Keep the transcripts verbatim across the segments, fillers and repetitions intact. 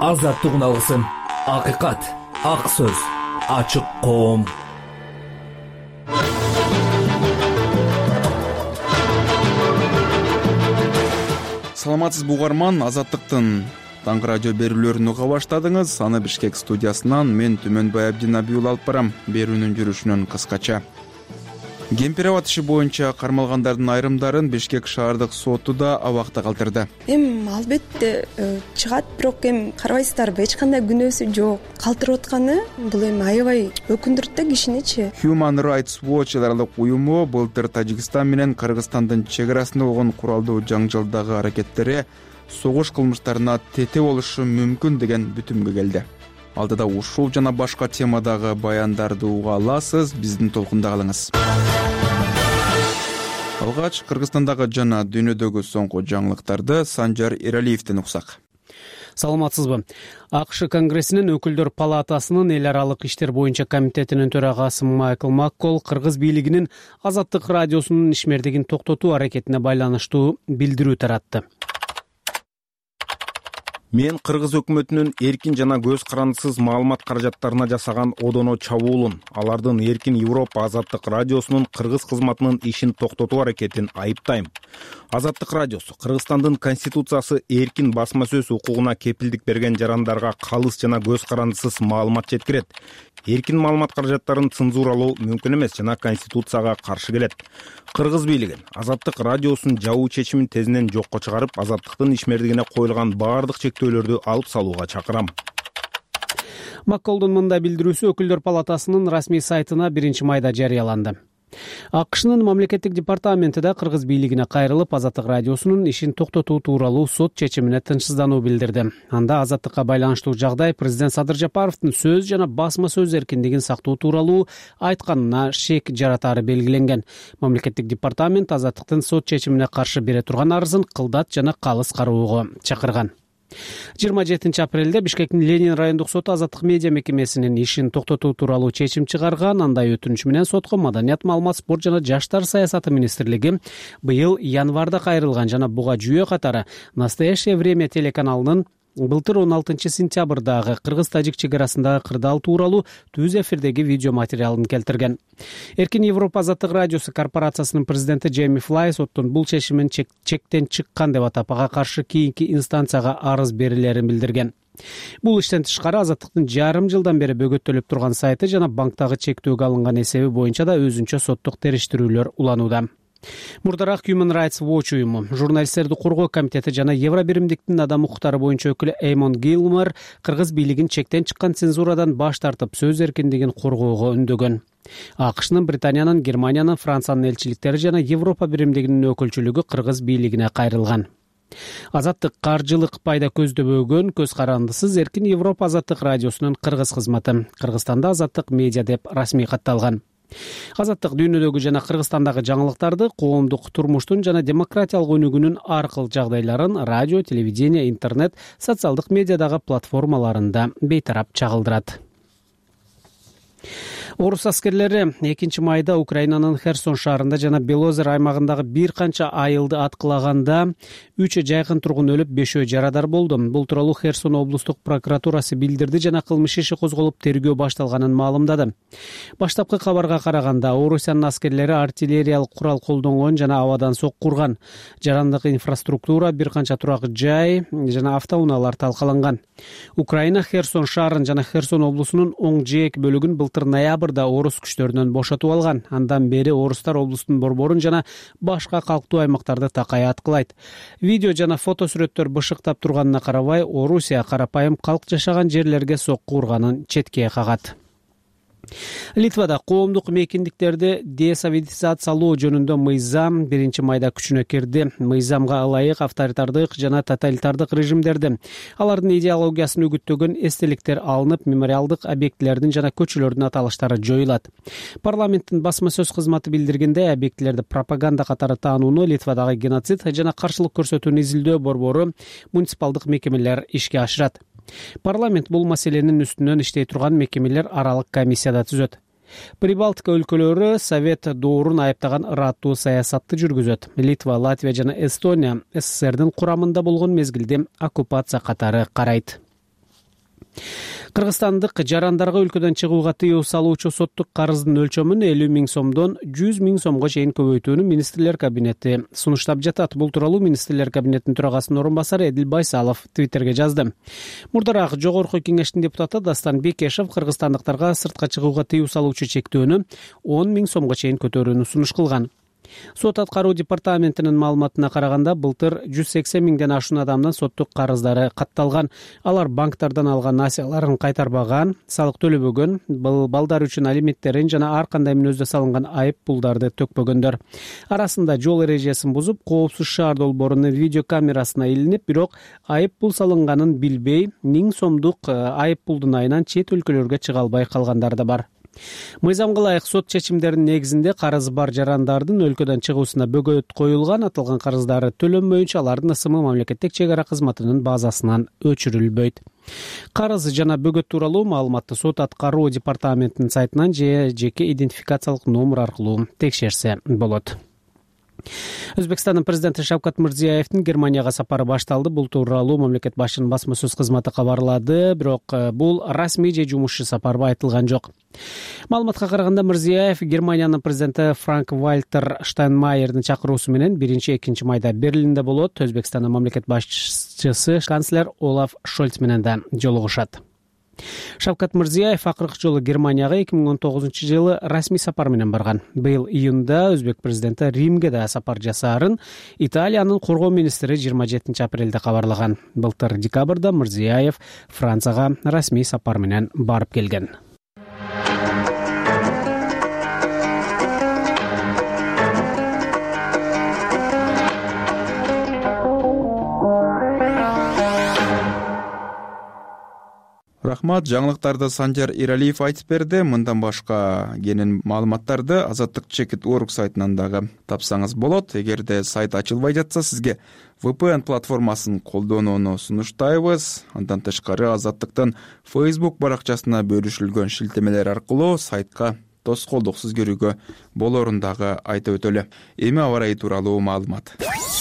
азаттыгын алгысың. Акыйкат, ак сөз, ачык коом. Саламатсыз бугарман, Азаттыктын таңкы радио берүүлөрүн уга баштадыңыз. Аны Бишкек студиясынан мен Түмөнбай Абдинабиул алып барам. Берүүнүн жүрүшүнөн кыскача. Кемпир аба иши боюнча кармалгандардын айрымдарын Бишкек шаардык соту да абакта калтырды. Эми албетте чыгат, бирок эми карабайсыздарбы, эч кандай күнөөсү жок. Калтырып атканы бул эми аябай өкүндүрөт да кишиничи. Human Rights Watch аралык уюму былтыр Тажикстан менен Кыргызстандын чек арасында болгон куралдуу жаңжалдагы аракеттери согуш кылмыштарына тете болушу мүмкүн деген бүтүмгө келди. Алдыда ушул жана башка темадагы баяндарды уга аласыз, биздин толкунда калыңыз. Алгач Кыргызстандагы жана дүйнөдөгү соңку жаңылыктарды Санжар Эралиевден уксак. Саламатсызбы? АКШ Конгрессинин өкүлдөр палатасынын эл аралык иштер боюнча комитетинин төрагасы Майкл Маккол Кыргыз бийлигинин Азаттык радиосунун ишмердигин токтотуу аракетине байланыштуу билдирүү таратты. Мен Кыргыз өкмөтүнүн эркин жана көз карандысыз маалымат каражаттарына жасаган одоно чабуулун, алардын эркин Европа Азаттык радиосунун Кыргыз кызматынын ишин токтотуу аракетин айыптайм. Азаттык радиосу Кыргызстандын конституциясы эркин басма сөз укугуна кепилдик берген жарандарга калыс жана көз карандысыз маалымат жеткирет. Эркин маалымат каражаттарын цензуралоо мүмкүн эмес жана конституцияга каршы келет. Кыргыз бийлигин Азаттык радиосунун жабуу чечимин тезинен жокко чыгарып, Азаттыктын ишмердигине коюлган баардык чектөөлөрдү алып салууга чакырам. Макколдун мындай билдирүүсү өкүлдөр палатасынын расмий сайтына биринчи майда жарыяланды. АКШнын мамлекеттик департаменти да Кыргыз бийлигине кайрылып, Азаттык радиосунун ишин токтотуу тууралуу сот чечимине тынчсыздануу билдирди. Анда азаттыкка байланыштуу жагдай президент Садыр Жапаровдун сөз жана басма сөз эркиндигин сактоо тууралуу айтканына шек жаратары белгиленген. Мамлекеттик департамент Азаттыктын сот чечимине каршы бере турган арызын кылдат жана калыс кароого чакырган. жыйырма жетинчи апрелде Бишкектин Ленин райондук соту Азаттык медиа мекемесинин ишин токтотуу тууралуу чечим чыгарган. Андай өтүнүч менен сотко Маданият, маалымат, спорт жана жаштар саясаты министрлиги быйыл январда кайрылган жана буга жүйө катары Настоящее время телеканалынын былтыр он алтынчы сентябрдагы Кыргыз-Тажик чек арасындагы кырдаал тууралуу түз эфирдеги видео материалын келтирген. Эркин Европа Азаттык радиосу корпорациясынын президенти Джейми Флай соттун бул чечимин чек, чектен чыккан деп атап, ага каршы кийинки инстанцияга арыз берилерин билдирген. Бул иштен тышкары Азаттыктын жарым жылдан бери бөгөттөлүп турган сайты жана банктагы чектөөгө алынган эсеби боюнча да өзүнчө соттук териштирүүлөр уланууда. Мурдараак Human Rights Watch уюму, журналисттерди коргоо комитети жана Евробиримдиктин адам укуктары боюнча өкүлү Эймон Гилмор Кыргыз бийлигин чектен чыккан цензурадан баш тартып, сөз эркиндигин коргоого үндөгөн. АКШнын, Британиянын, Германиянын, Франциянын элчиликтери жана Европа биримдигинин өкүлчүлүгү Кыргыз бийлигине кайрылган. Азаттык каржылык пайда көздөбөгөн, көз карандысыз эркин Европа Азаттык радиосунун Кыргыз кызматы. Кыргызстанда Азаттык медиа деп расмий катталган. Азаттык дүйнөдөгү жана Кыргызстандагы жаңылыктарды, коомдук турмуштун жана демократиялык өнүгүүнүн ар кыл жагдайларын радио, телевидение, интернет, социалдык медиадагы платформаларында бейтарап чагылдырат. Орус аскерлери экинчи майда Украинанын Херсон шаарында жана Белозер аймагындагы бир канча айылды аткылаганда үч жайкын тургун өлүп, бешөө жарадар болду. Бул тууралуу Херсон облустук прокуратурасы билдирди жана кылмыш иши козголуп, тергөө башталганын маалымдады. Баштапкы кабарга караганда, Орусиянын аскерлери артиллериялык курал колдонгон жана абадан сокку урган. Жарандык инфраструктура, бир канча турак жай жана автоунаалар талкаланган. Украина Херсон шаарын жана Херсон облусунун оң жээк бөлүгүн былтыр ноябрда орус күчтөрүнөн бошотуп алган. Андан бери орустар облустун борборун жана башка калктуу аймактарды такай аткылайт. Видео жана фото сүрөттөр бышыктап турганына карабай, Орусия карапайым калк жашаган жерлерге сокку урганын четке кагат. Литвада коомдук мейкиндиктерди десоветизациялоо жөнүндө мыйзам биринчи майда күчүнө кирди. Мыйзамга ылайык авторитардык жана тоталитардык режимдерди, алардын идеологиясын үгүттөгөн эстеликтер алынып, мемориалдык объектилердин жана көчөлөрдүн аталыштары жоюлат. Парламенттин басма сөз кызматы билдиргендей, объектилерди пропаганда катары таанууну Литвадагы геноцид жана каршылык көрсөтүүнү изилдөө борбору муниципалдык мекемелер ишке ашырат. Парламент бул маселенин үстүнөн иштей турган мекемелер аралык комиссияда түзөт. Прибалтика өлкөлөрү Совет доорун айыптаган ыраттуу саясатты жүргүзөт. Литва, Латвия жана Эстония СССРдин курамында болгон мезгилде оккупация катары карайт. Кыргызстандык жарандарга өлкөдөн чыгууга тыюу салуучу соттук карыздын өлчөмүн элүү миң сомдон жүз миң сомго чейин көбөйтүүнү министрлер кабинети сунуштап жатат. Бул тууралуу министрлер кабинетинин төрагасынын орун басары Эдил Байсалов твиттерге жазды. Мурдараак Жогорку кеңештин депутаты Дастан Бекешев кыргызстандыктарга сыртка чыгууга тыюу салуучу чектөөнү он миң сомго чейин көтөрүүнү сунуш кылган. Сот аткаруу департаментинин маалыматына караганда былтыр жүз сексен миңден ашуун адамдын соттук карыздары катталган. Алар банктардан алган насыяларын кайтарбаган, салык төлөбөгөн, балдар үчүн алименттерин жана ар кандай мүнөздө салынган айып пулдарды төкпөгөндөр. Арасында жол эрежесин бузуп, коопсуз шаар долбоорунун видеокамерасына илинип, бирок айып пул салынганын билбей, миң сомдук айып пулдун айынан чет өлкөлөргө чыга албай калгандар да бар. Мыйзамга ылайык сот чечимдеринин негизинде карызы бар жарандардын өлкөдөн чыгуусуна бөгөт коюлган. Аталган карыздары төлөнбөйүнчө алардын ысымы мамлекеттик чек ара кызматынын базасынан өчүрүлбөйт. Карыз жана бөгөт тууралуу маалыматты сот аткаруу департаментинин сайтынан же жеке идентификациялык номер аркылуу текшерсе болот. Өзбекстандын президенти Шавкат Мирзиёевдин Германияга сапары башталды. Бул тууралуу мамлекет башчынын басма сөз кызматы кабарлады, бирок бул расмий же жумушчу сапарбы айтылган жок. Маалыматка караганда Мирзиёев Германиянын президенти Франк Вальтер Штайнмайердин чакыруусу менен биринчи экинчи майда Берлинде болот. Өзбекстандын мамлекет башчысы канцлер Олаф Шольц менен да жолугушат. Шавкат Мирзиёев акыркы жолу Германияга эки миң он тогузунчу жылы расмий сапар менен барган. Быйыл июнда өзбек президенти Римге да сапар жасаарын Италиянын коргоо министри жыйырма жетинчи апрелде кабарлаган. Былтыр декабрда Мирзиёев Францияга расмий сапар менен барып келген. Рахмат, жаңылыктарды Санжар Иралиев айтып берди. Мындан башка кенен маалыматтарды Азаттык Чекит орг сайтынан дагы тапсаңыз болот. Эгерде сайт ачылбай жатса, сизге ви пи эн платформасын колдонууну сунуштайбыз. Андан тышкары Азаттыктын Facebook баракчасына бөлүшүлгөн шилтемелер аркылуу сайтка тоскоолдуксуз кирүүгө болорун дагы айтып өтөлү. Эми аба ырайы тууралуу маалымат.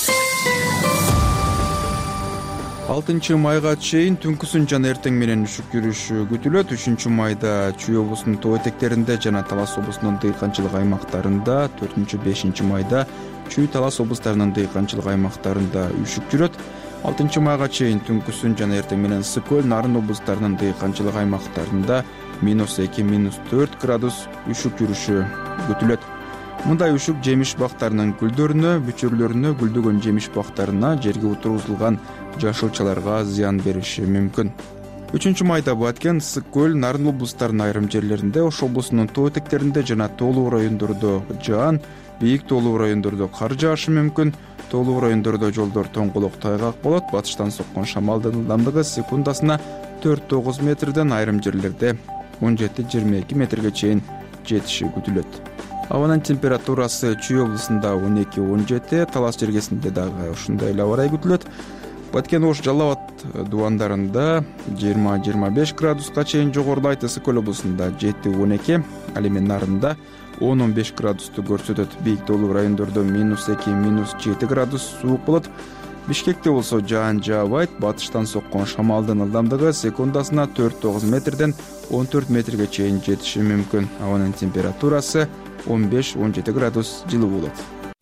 алтынчы майга чейин түнкүсүн жана эртең менен үшүк жүрүшү күтүлөт. үчүнчү майда Чүй облусунун тоо этектеринде жана Талас облусунун дыйканчылык аймактарында, төртүнчү бешинчи майда Чүй Талас облустарынын дыйканчылык аймактарында үшүк жүрөт. алтынчы майга чейин түнкүсүн жана эртең менен Ысык көл, Нарын облустарынын дыйканчылык аймактарында минус эки минус төрт градус үшүк жүрүшү күтүлөт. Мындай үшүк жемиш бактарынын гүлдөрүнө, бүчөрлөрүнө, гүлдөгөн жемиш бактарына, жерге отургузулган жашылчаларга зыян бериши мүмкүн. үчүнчү майда Баткен, Ысык көл, Нарын облустарынын айрым жерлеринде, Ош облусунун тоо этектеринде жана тоолуу райондордо жаан, бийик тоолуу райондордо кар жаашы мүмкүн. Тоолуу райондордо жолдор тоңголок тайгак болот. Батыштан соккон шамалдын ылдамдыгы секундасына төрт тогуз метрден, айрым жерлерде он жети жыйырма эки метрге чейин жетиши күтүлөт. Абанын температурасы Чүй облусунда он эки он жети, Талас жергесинде дагы ушундай эле аба ырайы күтүлөт. Баткен, Ош, Жалал абад дубандарында жыйырма жыйырма беш градуска чейин жогорулайт. Ысык көл облусунда жети он эки, ал эми Нарында он он беш градусту көрсөтөт. Бийик тоолуу райондордо минус эки минус жети градус суук болот. Бишкекте болсо жаан жаабайт. Батыштан соккон шамалдын ылдамдыгы секундасына төрт тогуз метрден он төрт метрге чейин жетиши мүмкүн. Абанын температурасы он беш он жети градус жылуу болот.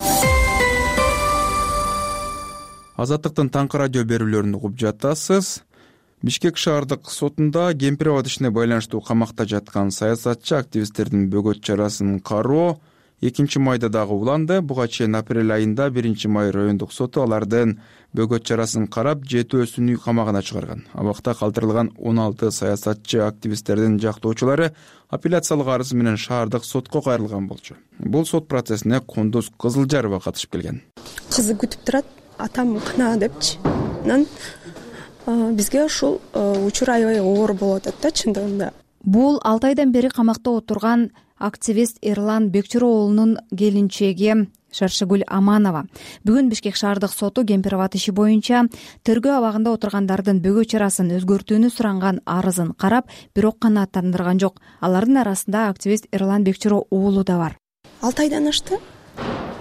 Азаттыктын таңкы радио берүүлөрүн угуп жатасыз. Бишкек шаардык сотунда кемпир абад ишине байланыштуу камакта жаткан саясатчы активисттердин бөгөт чарасын кароо экинчи майда дагы уланды. Буга чейин апрель айында биринчи май райондук соту алардын бөгөт чарасын карап, жетөөсүн үй камагына чыгарган. Абакта калтырылган он алты саясатчы активисттердин жактоочулары апелляциялык арыз менен шаардык сотко кайрылган болчу. Бул сот процессине Кундуз Кызылжарова катышып келген. Кызы күтүп турат, атам кына депчи. Анан бизге ушул учур аябай оор болуп атат да чындыгында. Бул алты айдан бери камакта отурган активист Эрлан Бекчүрө уулунун келинчеги Шаршыгүл Аманова. Бүгүн Бишкек шаардык соту кемпир абад иши боюнча тергөө абагында отургандардын бөгөт чарасын өзгөртүүнү суранган арызын карап, бирок канааттандырган жок. Алардын арасында активист Эрлан Бекчүрө уулу да бар. алты айдан ашты.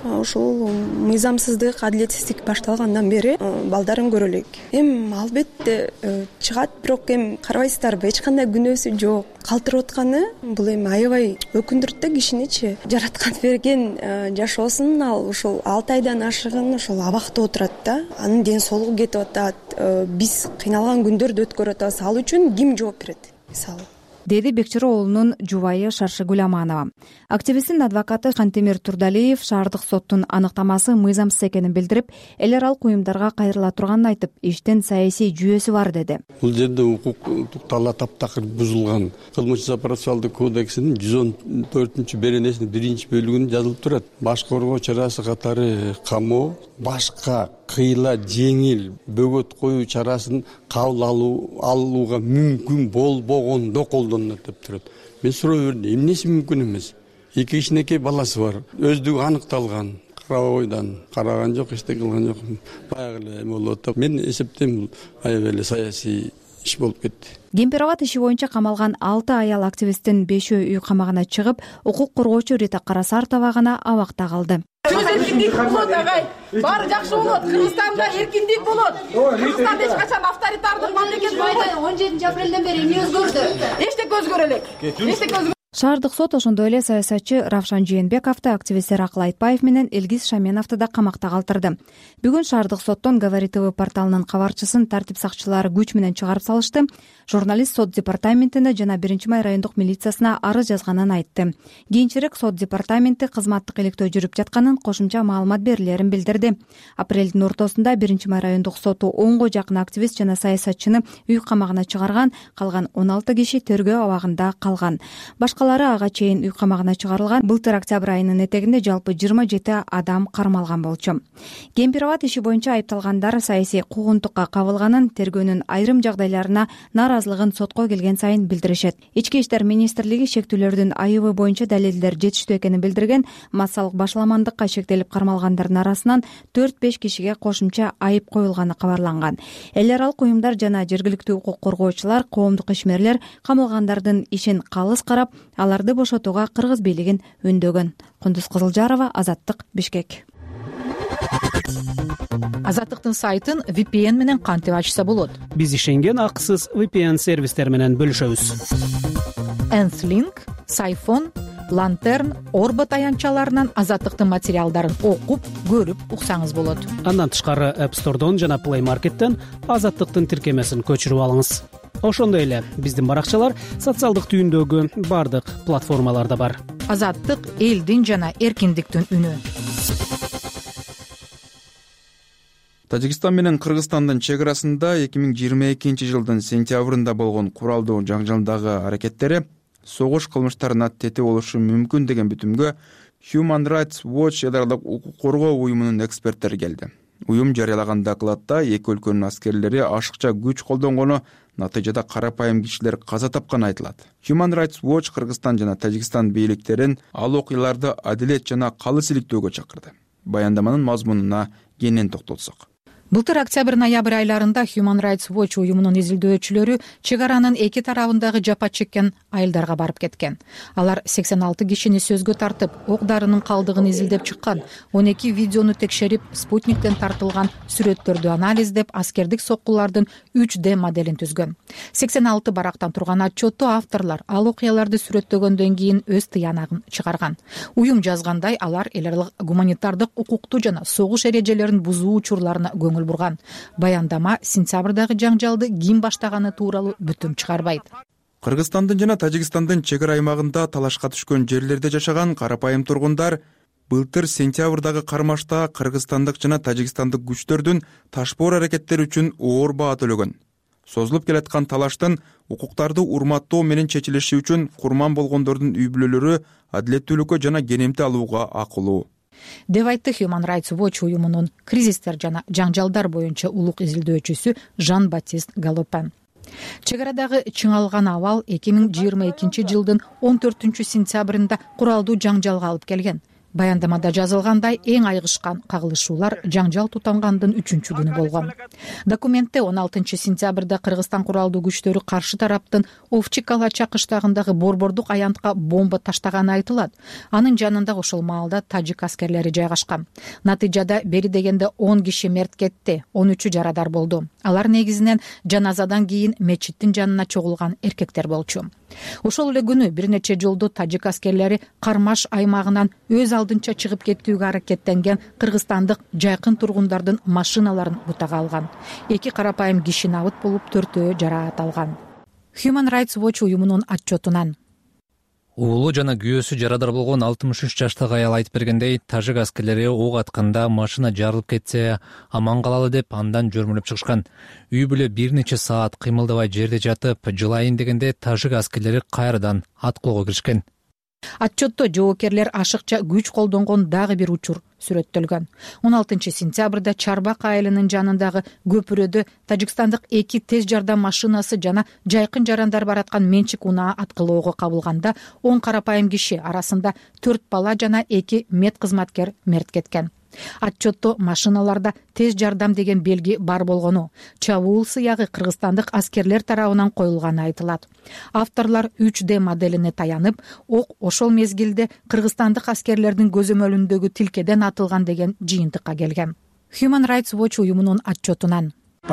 ушул мыйзамсыздык, адилетсиздик башталгандан бери балдарын көрө элек. Эми албетте чыгат, бирок эми карабайсыздарбы, эч кандай күнөөсү жок, калтырып атканы бул эми аябай өкүндүрөт да кишиничи. Жараткан берген жашоосун ал ушул алты айдан ашыгын ушул абакта отурат да. Анын ден соолугу кетип атат. Биз кыйналган күндөрдү өткөрүп атабыз. Ал үчүн ким жооп берет мисалы? Деди Бекчиро уулунун жубайы Шаршыгүл Аманова. Активисттин адвокаты Кантемир Турдалиев шаардык соттун аныктамасы мыйзамсыз экенин билдирип, эл аралык уюмдарга кайрыла турганын айтып, иштин саясий жүйөсү бар деди. Бул жерде укуктук талап таптакыр бузулган. Кылмыш процессуалдык кодексинин жүз он төртүнчү беренесинин биринчи бөлүгүндө жазылып турат. Баш коргоо чарасы катары камоо, башка кыйла жеңил бөгөт коюу чарасын кабыл алуу алууга мүмкүн болбогондо колдонулат деп турат. Мен суроо бердим, эмнеси мүмкүн эмес? Эки кичинекей баласы бар, өздүгү аныкталган, карабойдан караган жок, эчтеке кылган жок. Баягы эле эме болуп атат. Мен эсептейм, аябай эле саясий иш болуп кетти. Кемпирабад иши боюнча камалган алты аял активисттин бешөө үй камагына чыгып, укук коргоочу Рита Карасартова гана абакта калды. Эркиндик болот агай. Баары жакшы болот. Кыргызстанда эркиндик болот. Кыргызстан эч качан авторитардык мамлекет болбойт. он жетинчи апрелден бери эмне өзгөрдү? Эчтеке өзгөрө элек. Эчтеке өзгөрө. Шаардык сот ошондой эле саясатчы Равшан Жээнбековду, активисттер Акыл Айтбаев менен Элгиз Шаменовду да камакта калтырды. Бүгүн шаардык соттон Говори ТВ порталынын кабарчысын тартип сакчылары күч менен чыгарып салышты. Журналист сот департаментине жана биринчи май райондук милициясына арыз жазганын айтты. Кийинчерээк сот департаменти кызматтык иликтөө жүрүп жатканын, кошумча маалымат берилерин билдирди. Апрелдин ортосунда биринчи май райондук соту онго жакын активист жана саясатчыны үй камагына чыгарган, калган он алты киши тергөө абагында калган. Башкалары ага чейин үй камагына чыгарылган. Былтыр октябрь айынын этегинде жалпы жыйырма жети адам кармалган болчу. Кемпирабад иши боюнча айыпталгандар саясий куугунтукка кабылганын, тергөөнүн айрым жагдайларына наразылыгын сотко келген сайын билдиришет. Ички иштер министрлиги шектүүлөрдүн айыбы боюнча далилдер жетиштүү экенин билдирген. Массалык башаламандыкка шектелип кармалгандардын арасынан төрт беш кишиге кошумча айып коюлганы кабарланган. Эл аралык уюмдар жана жергиликтүү укук коргоочулар, коомдук ишмерлер камалгандардын ишин калыс карап, аларды бошотууга кыргыз бийлигин үндөгөн. Кундуз Кызылжарова, Азаттык, Бишкек. Азаттыктын сайтын ви пи эн менен кантип ачса болот? Биз ишенген акысыз ви пи эн сервистер менен бөлүшөбүз. Nthink, Сайфон, Lantern, Орбот аянтчаларынан Азаттыктын материалдарын окуп, көрүп уксаңыз болот. Андан тышкары App Store'дон жана Play Market'тен Азаттыктын тиркемесин көчүрүп алыңыз. Ошондой эле биздин баракчалар социалдык түйүндөгү бардык платформаларда бар. Азаттык элдин жана эркиндиктин үнү. Тажикстан менен Кыргызстандын чек арасында эки миң жыйырма экинчи жылдын сентябрында болгон куралдуу жаңжалдагы аракеттери согуш кылмыштарына тете болушу мүмкүн деген бүтүмгө Human Rights Watch эл аралык укук коргоо уюмунун эксперттери келди. Уюм жарыялаган докладда эки өлкөнүн аскерлери ашыкча күч колдонгону, натыйжада карапайым кишилер каза тапканы айтылат. Human Rights Watch Кыргызстан жана Тажикстан бийликтерин ал окуяларды адилет жана калыс иликтөөгө чакырды. Баяндаманын мазмунуна кенен токтолсок. Былтыр октябрь-ноябрь айларында Human Rights Watch уюмунун изилдөөчүлөрү чек аранын эки тарабындагы жапа чеккен айылдарга барып кеткен. Алар сексен алты кишини сөзгө тартып, ок дарынын калдыгын изилдеп чыккан, он эки видеону текшерип, спутниктен тартылган сүрөттөрдү анализдеп, аскердик соккулардын үч дэ моделин түзгөн. сексен алты барактан турган отчетту авторлор ал окуяларды сүрөттөгөндөн кийин өз тыянагын чыгарган. Уюм жазгандай, алар эл аралык гуманитардык укукту жана согуш эрежелерин бузуу учурларына көңүл бурган. Баяндама сентябрдагы жаңжалды ким баштаганы тууралуу бүтүм чыгарбайт. Кыргызстандын жана Тажикстандын чек ара аймагында талашка түшкөн жерлерде жашаган карапайым тургундар былтыр сентябрдагы кармашта кыргызстандык жана тажикстандык күчтөрдүн ташпоор аракеттери үчүн оор баа төлөгөн. Созулуп келаткан талаштын укуктарды урматтоо менен чечилиши үчүн курман болгондордун үй бүлөлөрү адилеттүүлүккө жана кенемти алууга акылуу деп айтты Human Rights Watch уюмунун кризистер жана жаңжалдар боюнча улук изилдөөчүсү Жан-Батист Галопен. Чек арадагы чыңалган абал эки миң жыйырма экинчи жылдын он төртүнчү сентябрында куралдуу жаңжалга алып келген. Баяндамада жазылгандай, эң айгышкан кагылышуулар жаңжал тутангандын үчүнчү күнү болгон. Документте он алтынчы сентябрда Кыргызстан куралдуу күчтөрү каршы тараптын Овчик-Калача кыштагындагы Борбордук аянтка бомба таштаганы айтылат. Анын жанында ошол маалда тажик аскерлери жайгашкан. Натыйжада бери дегенде он киши мерт кетти, он үчү жарадар болду. Алар негизинен жаназадан кийин мечиттин жанына чогулган эркектер болчу. Ошол эле күнү бир нече жолду тажик аскерлери Кармаш аймагынан өз алдынча чыгып кеттүүгө аракеттенген кыргызстандык жайкын тургундардын машиналарын бутага алган. Эки карапайым киши набыт болуп, төртөө жараат алган. Human Rights Watch уюмунун отчетунан уулу жана күйөөсү жарадар болгон алтымыш үч жаштагы аял айтып бергендей, тажик аскерлери ок атканда машина жарылып кетсе аман калалы деп андан жөрмөлөп чыгышкан. Үй бүлө бир нече саат кыймылдабай жерде жатып, жылайын дегенде тажик аскерлери кайрадан аткылоого киришкен. Отчетто жоокерлер ашыкча күч колдонгон дагы бир учур сүрөттөлгөн. он алтынчы сентябрда Чарбак айылынын жанындагы көпүрөдө тажикстандык эки тез жардам машинасы жана жайкын жарандар бараткан менчик унаа аткылоого кабылганда он карапайым киши, арасында төрт бала жана эки мед кызматкер мерт кеткен. Отчетто машиналарда тез жардам деген белги бар болгону, чабуул сыягы кыргызстандык аскерлер тарабынан коюлганы айтылат. Авторлор үч дэ моделине таянып, ок ошол мезгилде кыргызстандык аскерлердин көзөмөлүндөгү тилкеден атылган деген жыйынтыкка келген. Human Rights Watch уюмунун отчетунан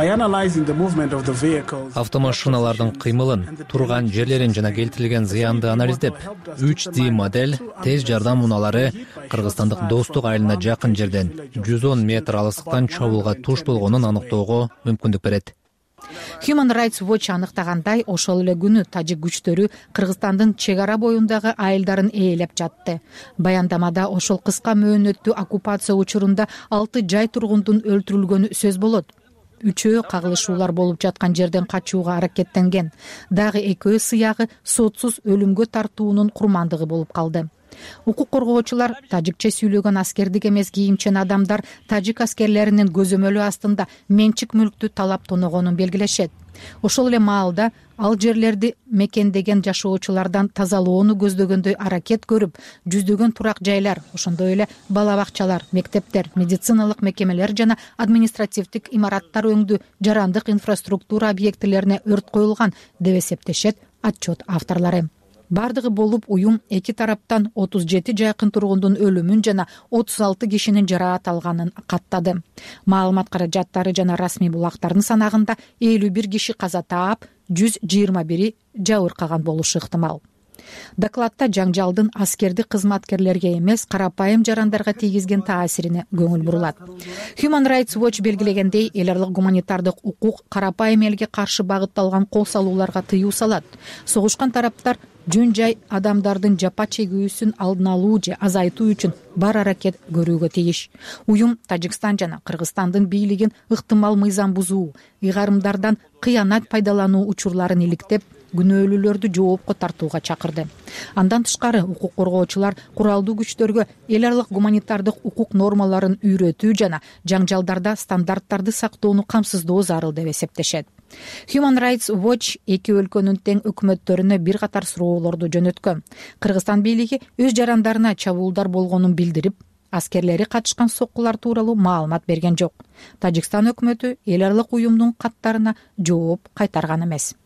автомашиналардын кыймылын, турган жерлерин жана келтирилген зыянды анализдеп, үч дэ модель тез жардам унаалары кыргызстандык Достук айылына жакын жерден жүз он метр алыстыктан чабуулга туш болгонун аныктоого мүмкүндүк берет. Human Rights Watch аныктагандай, ошол эле күнү тажик күчтөрү Кыргызстандын чек ара боюндагы айылдарын ээлеп жатты. Баяндамада ошол кыска мөөнөттүү оккупация учурунда алты жай тургундун өлтүрүлгөнү сөз болот. Үчөө кагылышуулар болуп жаткан жерден качууга аракеттенген. Дагы экөө сыягы сотсуз өлүмгө тартуунун курмандыгы болуп калды. Укук коргоочулар тажикче сүйлөгөн аскердик эмес кийимчен адамдар тажик аскерлеринин көзөмөлү астында менчик мүлктү талап тоногонун белгилешет. Ошол эле маалда ал жерлерди мекендеген жашоочулардан тазалоону көздөгөндөй аракет көрүп, жүздөгөн турак жайлар, ошондой эле бала бакчалар, мектептер, медициналык мекемелер жана административдик имараттар өңдүү жарандык инфраструктура объектилерине өрт коюлган деп эсептешет отчет авторлору. Бардыгы болуп, уюм эки тараптан отуз жети жайкын тургундун өлүмүн жана отуз алты кишинин жараат алганын каттады. Маалымат каражаттары жана расмий булактардын санагында элүү бир киши каза таап, жүз жыйырма бири жабыркаган болушу ыктымал. Докладта жаңжалдын аскердик кызматкерлерге эмес, карапайым жарандарга тийгизген таасирине көңүл бурулат. Human Rights Watch белгилегендей, эл аралык гуманитардык укук карапайым элге каршы багытталган кол салууларга тыюу салат. Согушкан тараптар жөн жай адамдардын жапа чегүүсүн алдын алуу же азайтуу үчүн бар аракет көрүүгө тийиш. Уюм Тажикстан жана Кыргызстандын бийлигин ыктымал мыйзам бузуу, ыйгарымдардан кыянат пайдалануу учурларын иликтеп, күнөөлүүлөрдү жоопко тартууга чакырды. Андан тышкары, укук коргоочулар куралдуу күчтөргө эл аралык гуманитардык укук нормаларын үйрөтүү жана жаңжалдарда стандарттарды сактоону камсыздоо зарыл деп эсептешет. Human Rights Watch эки өлкөнүн тең өкмөттөрүнө бир катар суроолорду жөнөткөн. Кыргызстан бийлиги өз жарандарына чабуулдар болгонун билдирип, аскерлери катышкан соккулар тууралуу маалымат берген жок. Тажикстан өкмөтү эл аралык уюмдун каттарына жооп кайтарган эмес.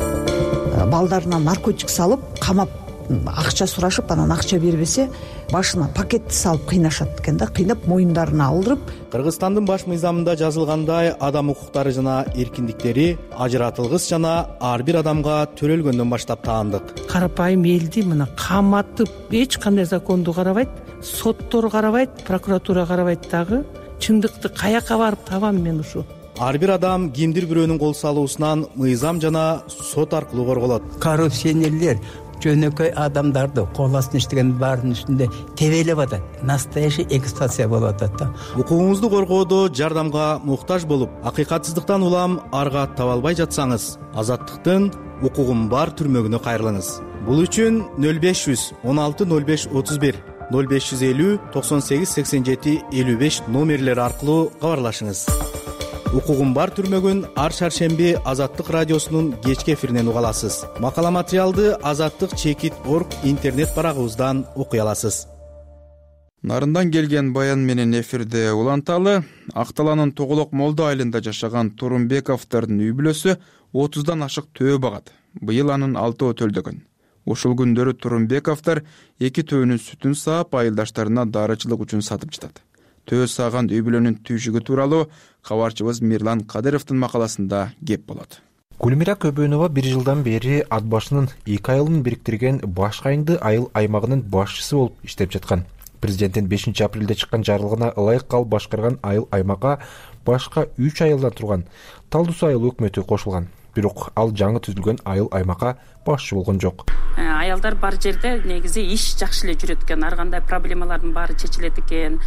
Балдарына наркотик салып, камап, акча сурашып, анан акча бербесе, башына пакетти салып кыйнашат экен да, кыйнап моюндарына алдырып. Кыргызстандын баш мыйзамында жазылгандай, адам укуктары жана эркиндиктери ажыратылгыс жана ар бир адамга төрөлгөндөн баштап таандык. Карапайым элди мына каматып, эч кандай законду карабайт, соттор карабайт, прокуратура карабайт дагы. Чындыкты каяка барып табам мен ушу? Ар бир адам кимдир бирөөнүн кол салуусунан мыйзам жана сот аркылуу корголот. Коррупционерлер жөнөкөй адамдарды кол астына иштеген баардын үстүндө тебелеп атат. Настоящий эксплуатация болуп атат да. Укугуңузду коргоодо жардамга муктаж болуп, акыйкатсыздыктан улам арга таба албай жатсаңыз, азаттыктын укугум бар түрмөгүнө кайрылыңыз. Бул үчүн нөл беш жүз он алты нөл беш отуз бир, нөл беш жүз элүү токсон сегиз сексен жети элүү беш номерлери аркылуу кабарлашыңыз. Укугум бар түрмөгүн ар шаршемби Азаттык радиосунун кечки эфиринен уга аласыз. Макала материалды азаттык чекит точка орг интернет барагыбыздан окуй аласыз. Нарындан келген баян менен эфирде уланталы. Ак Талаанын Тоголок Молдо айылында жашаган Турумбековдордун үй бүлөсү отуздан ашык төө багат. Быйыл анын алтоо төлдөгөн. Ушул күндөрү Турумбековдор эки төөнүн сүтүн саап айылдаштарына дарычылык үчүн сатып жатат. Төө сааган үй бүлөнүн түйшүгү тууралуу кабарчыбыз Мирлан Кадыровдун макаласында кеп болот. Гүлмира Көбөнова бир жылдан бери ат башынын эки айылын бириктирген Башкайыңды айыл аймагынын башчысы болуп иштеп жаткан. Президенттин бешинчи апрелде чыккан жарлыгына ылайык калып башкарган айыл аймакка башка үч айылдан турган Талдуу Суу айыл өкмөтү кошулган. Бирок ал жаңы түзүлгөн айыл аймакка башчы болгон жок. Аялдар бар жерде негизи иш жакшы эле жүрөт экен, ар кандай проблемалардын баары чечилет экен.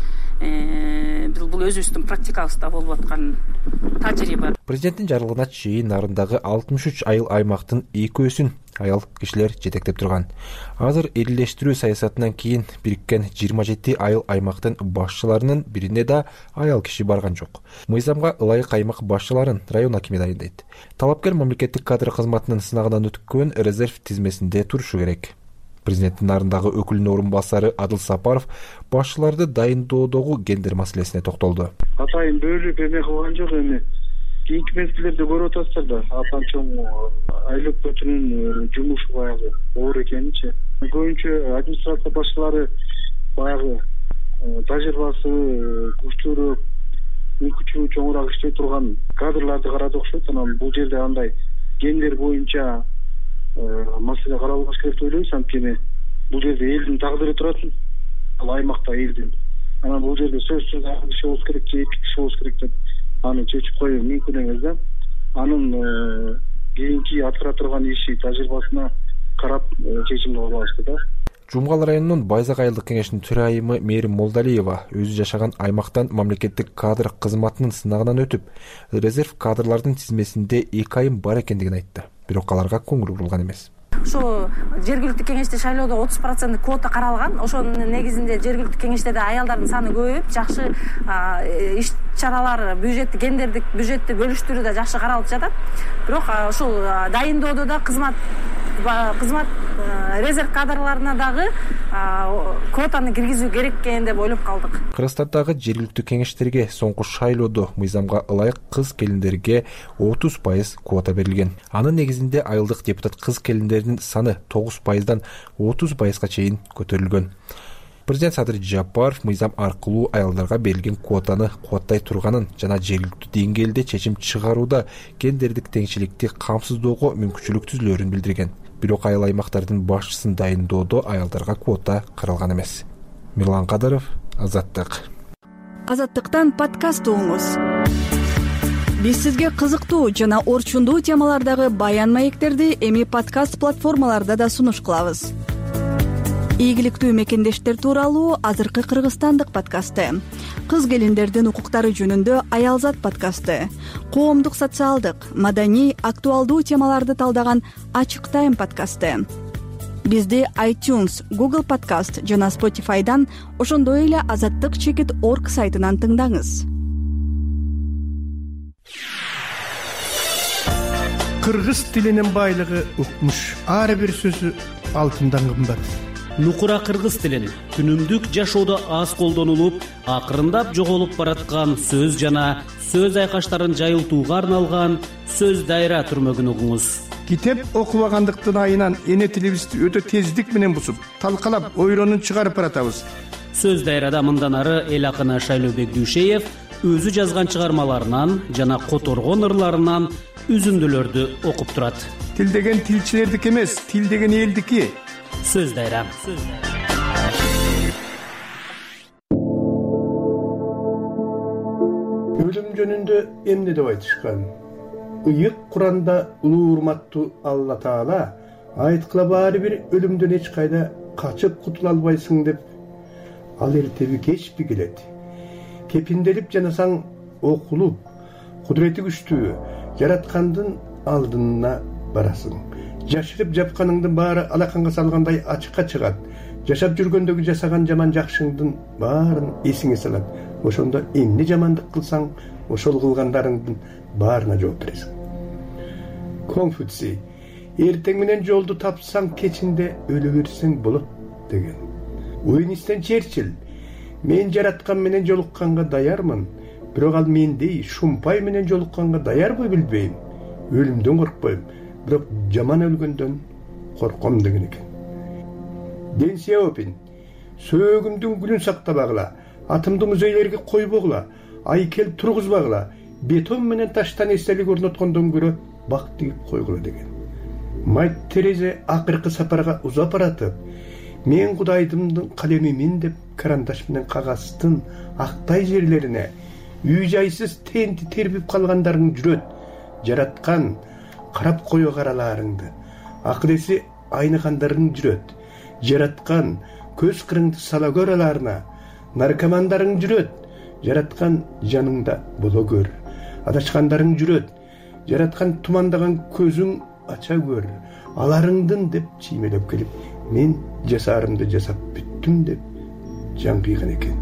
Бул өзүбүздүн практикабызда болуп аткан тажрыйба. Президенттин жарлыгына чейин Нарындагы алтымыш үч айыл аймактын экөөсүн аял кишилер жетектеп турган. Азыр элдештирүү саясатынан кийин бириккен жыйырма жети айыл аймактын башчыларынын бирине да аял киши барган жок. Мыйзамга ылайык аймак башчыларын район акими дайындайт. Талапкер мамлекеттик кадр кызматынын сынагынан өткөн резерв тизмесинде турушу керек. Президенттин Нарындагы өкүлүнүн орун басары Адыл Сапаров башчыларды дайындоодогу гендер маселесине токтолду. Атайын бөлүп эме кылган жок, эми кийинки мезгилдерде көрүп атасыздар да, атанчоң айыл өкмөтүнүн жумушу баягы оор экенинчи. Көбүнчө администрация башчылары баягы тажрыйбасы күчтүүрөөк, мүмкүнчүлүгү чоңураак иштей турган кадрларды карады окшойт. Анан бул жерде андай гендер боюнча маселе каралбаш керек деп ойлойбуз. Анткени бул жерде элдин тагдыры турат, ал аймакта элдин. Анан бул жерде сөзсүз ак киши болуш керек же эки киши болуш керек деп аны чечип коюу мүмкүн эмес да. Анын кийинки аткара турган иши тажрыйбасына карап чечим кабыл алышты да. Жумгал районунун Байзак айылдык кеңешинин төрайымы Мээрим Молдалиева өзү жашаган аймактан мамлекеттик кадр кызматынын сынагынан өтүп, резерв кадрлардын тизмесинде эки айым бар экендигин айтты. Бирок аларга көңүл бурулган эмес. Ошо жергиликтүү кеңеште шайлоодо отуз процент квота каралган. Ошонун негизинде жергиликтүү кеңештерде аялдардын саны көбөйүп, жакшы иш чаралар, бюджетти, гендердик бюджетти бөлүштүрүү да жакшы каралып жатат. Бирок ушул дайындоодо да кызмат кызмат резерв кадрларына дагы квотаны киргизүү керек экен деп ойлоп калдык. Кыргызстандагы жергиликтүү кеңештерге соңку шайлоодо мыйзамга ылайык кыз келиндерге отуз пайыз квота берилген. Анын негизинде айылдык депутат кыз келиндердин саны тогуз пайыздан отуз пайызга чейин көтөрүлгөн. Президент Садыр Жапаров мыйзам аркылуу аялдарга берилген квотаны кубаттай турганын жана жергиликтүү деңгээлде чечим чыгарууда гендердик теңчиликти камсыздоого мүмкүнчүлүк түзүлөрүн билдирген. Бирок айыл аймактардын башчысын дайындоодо аялдарга квота каралган эмес. Мирлан Кадыров, Азаттык. Азаттыктан подкаст угуңуз. Биз сизге кызыктуу жана орчундуу темалардагы баян маектерди эми подкаст платформаларда да сунуш кылабыз. Ийгиликтүү мекендештер тууралуу азыркы кыргызстандык подкасты, кыз келиндердин укуктары жөнүндө Аялзат подкасты, коомдук социалдык, маданий, актуалдуу темаларды талдаган Ачык Тайм подкасты. Бизди iTunes, Google Podcast жана Spotify'дан, ошондой эле азаттык чекит точка орг сайтынан тыңдаңыз. Кыргыз тилинин байлыгы укмуш. Ар бир сөзү алтындан кымбат. Нукура кыргыз тилин күнүмдүк жашоодо аз колдонулуп, акырындап жоголуп бараткан сөз жана сөз айкаштарын жайылтууга арналган сөз дайра түрмөгүн угуңуз. Китеп окубагандыктын айынан эне тилибизди өтө тездик менен бусуп, талкалап, ойронун чыгарып баратабыз. Сөз дайрада мындан ары эл акыны Шайлообек Дүйшеев өзү жазган чыгармаларынан жана которгон ырларынан үзүндүлөрдү окуп турат. Тил деген тилчилердики эмес, тил деген элдики. Сөз дайра. Өлүм жөнүндө эмне деп айтышкан? Ыйык Куранда улуу урматтуу Алла Таала айткыла баары бир өлүмдөн эч кайда качып кутула албайсың деп. Ал эртеби кечпи келет. Кепинделип жанасаң окулуп, кудурети күчтүү жараткандын алдына барасың. Жашырып жапканыңдын баары алаканга салгандай ачыкка чыгат. Жашап жүргөндөгү жасаган жаман жакшыңдын баарын эсиңе салат. Ошондо эмне жамандык кылсаң, ошол кылгандарыңдын баарына жооп бересиң. Конфуций: эртең менен жолду тапсаң, кечинде өлө берсең болот деген. Уинстон Черчилль: мен жараткан менен жолукканга даярмын, бирок ал мендей шумпай менен жолукканга даярбы билбейм. Өлүмдөн коркпойм, бирок жаман өлгөндөн корком деген экен. Дэн Сяопин сөөгүмдүн гүлүн сактабагыла, атымды музейлерге койбогула, айкел тургузбагыла, бетон менен таштан эстелик орноткондон көрө бак тигип койгула деген. Майт Терезе акыркы сапарга узап баратып, мен Кудайдымдын калемимин деп карандаш менен кагаздын актай жерлерине үй жайсыз тенти тербип калгандарың жүрөт, жараткан карап кое караларыңды, акылеси айныгандарың жүрөт, жараткан көз кырыңды сала көраларына, наркомандарың жүрөт, жараткан жаныңда боло көр, адашкандарың жүрөт, жараткан тумандаган көзүң ача көр, аларыңдын деп чиймелеп келип, мен жасарымды жасап бүттүм деп жан кыйган экен.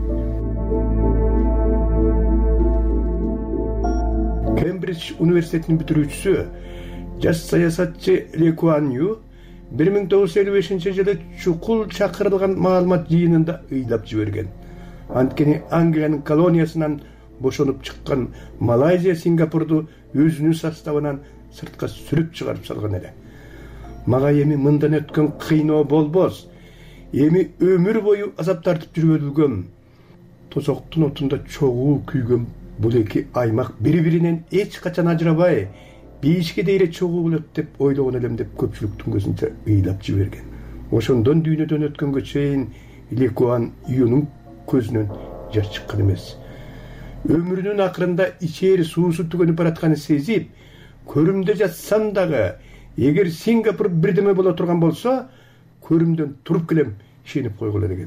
Кембридж университетинин бүтүрүүчүсү, жаш саясатчы Ли Куан Ю бир миң тогуз жүз элүү бешинчи жылы чукул чакырылган маалымат жыйынында ыйлап жиберген. Анткени Англиянын колониясынан бошонуп чыккан Малайзия Сингапурду өзүнүн составынан сыртка сүрүп чыгарып салган эле. Мага эми мындан өткөн кыйноо болбос, эми өмүр бою азап тартып жүрүп өлгөм. Тозоктун отунда чогуу күйгөн бул эки аймак бири-биринен эч качан ажырабай, бейишке дейре чогуу болот деп ойлогон элем деп көпчүлүктүн көзүнчө ыйлап жиберген. Ошондон дүйнөдөн өткөнгө чейин Ли Куан Юнун көзүнөн жаш чыккан эмес. Өмүрүнүн акырында ичери суусу түгөнүп баратканын сезип, көрүмдө жатсам дагы, эгер Сингапур бирдеме боло турган болсо, көрүмдөн туруп келем, ишенип койгула деген.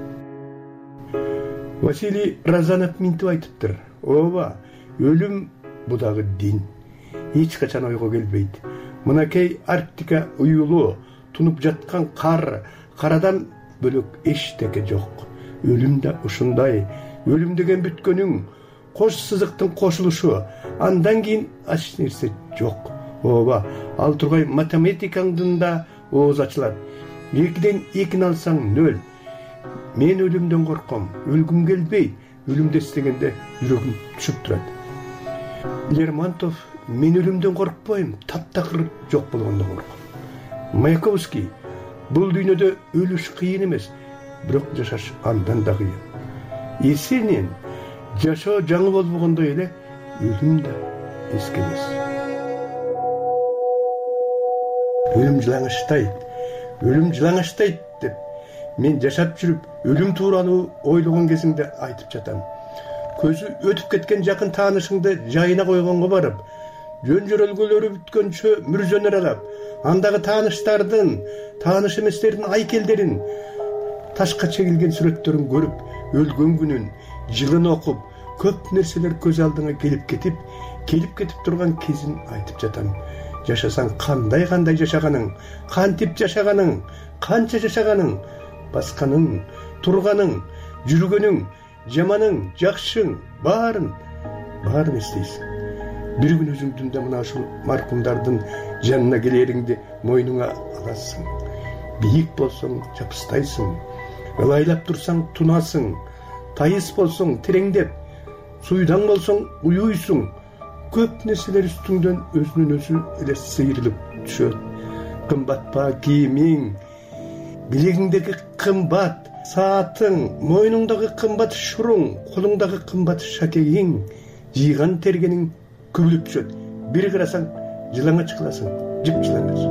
Василий Разанов минтип айтыптыр. Ооба, өлүм бу дагы дин. Эч качан ойго келбейт. Мынакей Арктика уюлу, тунуп жаткан кар, карадан бөлөк эчтеке жок. Өлүм да ушундай. Өлүм деген бүткөнүң, кош сызыктын кошулушу, андан кийин ач нерсе жок. Ооба, ал тургай математикаңдын да ооз ачылат. Экиден экини алсаң нөл. Мен өлүмдөн корком, өлгүм келбейт. Өлүмдү эстегенде жүрөгүм түшүп турат. Лермонтов, мен өлүмдөн коркпойм, таптакыр жок болгондон корком. Маяковский, бул дүйнөдө өлүш кыйын эмес, бирок жашаш андан да кыйын. Эсенин жашоо жаңы болбогондой эле өлүм да эске эмес. Өлүм жылаңачтайт, өлүм жылаңачтайт деп мен жашап жүрүп өлүм тууралуу ойлогон кезимде айтып жатам. Көзү өтүп кеткен жакын таанышыңды жайына койгонго барып, жөн жөрөлгөлөрү бүткөнчө мүрзөнө аралап, андагы тааныштардын, тааныш эместердин айкелдерин, ташка чегилген сүрөттөрүн көрүп, өлгөн күнүн, жылын окуп, көп нерселер көз алдыңа келип кетип, келип кетип турган кезин айтып жатам. Жашасаң кандай-кандай жашаганың, кантип жашаганың, канча жашаганың, басканың, турганың, жүргөнүң, жаманың, жакшың, баарын, баарын эстейсиң. Бир күн өзүңдүн да мына ушул маркумдардын жанына келериңди мойнуңа аласың. Бийик болсоң жапыстайсың, ылайлап турсаң тунасың, тайыс болсоң тереңдеп, суйдаң болсоң уюйсуң. Көп нерселер үстүңдөн өзүнүн өзү эле сыйрылып түшөт. Кымбат ба кийимиң, билегиңдеги кымбат саатың, мойнуңдагы кымбат шуруң, колуңдагы кымбат шакегиң, жыйган тергениң күбүлүп түшөт. Бир карасаң жылаңач кыласың, жып жылаңач.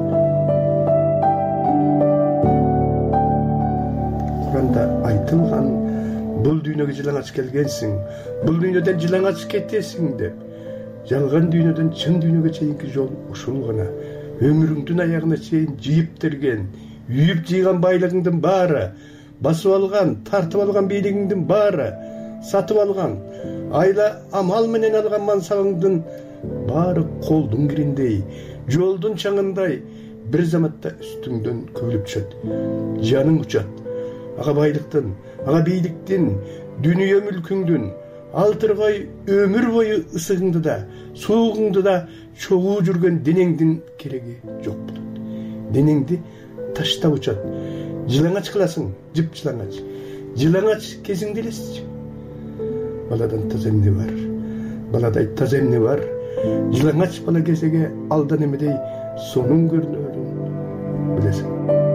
Куранда айтылган, бул дүйнөгө жылаңач келгенсиң, бул дүйнөдөн жылаңач кетесиң деп. Жалган дүйнөдөн чын дүйнөгө чейинки жол ушул гана. Өмүрүңдүн аягына чейин жыйып терген, үйүп жыйган байлыгыңдын баары, басып алган, тартып алган бийлигиңдин баары, сатып алган, айла амал менен алган мансабыңдын баары колдун кириндей, жолдун чаңындай бир заматта үстүңдөн көбүлүп түшөт. Жаның учат. Ага байлыктын, ага бийликтин, дүнүйө мүлкүңдүн, алтыргай өмүр бою ысыгыңды да, суугуңду да чогуу жүргөн денеңдин кереги жок болот. Денеңди таштап учат. Жылаңач кыласың, жып жылаңач. жылаңач кезиңде элесизчи, баладан таза эмне бар, баладай таза эмне бар, жылаңач бала кезеге алдан эмедей сонун көрүнөрүн билесиң.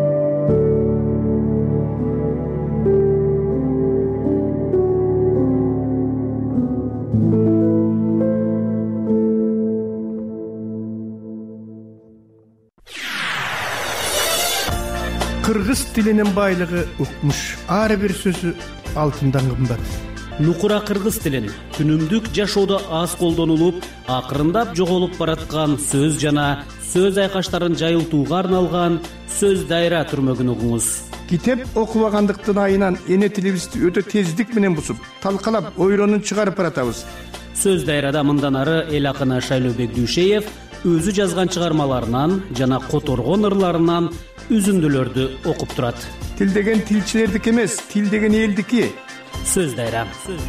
Кыргыз тилинин байлыгы укмуш, ар бир сөзү алтындан кымбат. Нукура кыргыз тилин күнүмдүк жашоодо аз колдонулуп, акырындап жоголуп бараткан сөз жана сөз айкаштарын жайылтууга арналган сөз дайра түрмөгүн угуңуз. Китеп окубагандыктын айынан эне тилибизди өтө тездик менен бусуп, талкалап, ойронун чыгарып баратабыз. Сөз дайрада мындан ары эл акыны Шайлообек Дүйшеев өзү жазган чыгармаларынан жана которгон ырларынан үзүндүлөрдү окуп турат. Тил деген тилчилердики эмес, тил деген элдики. Сөз дайра.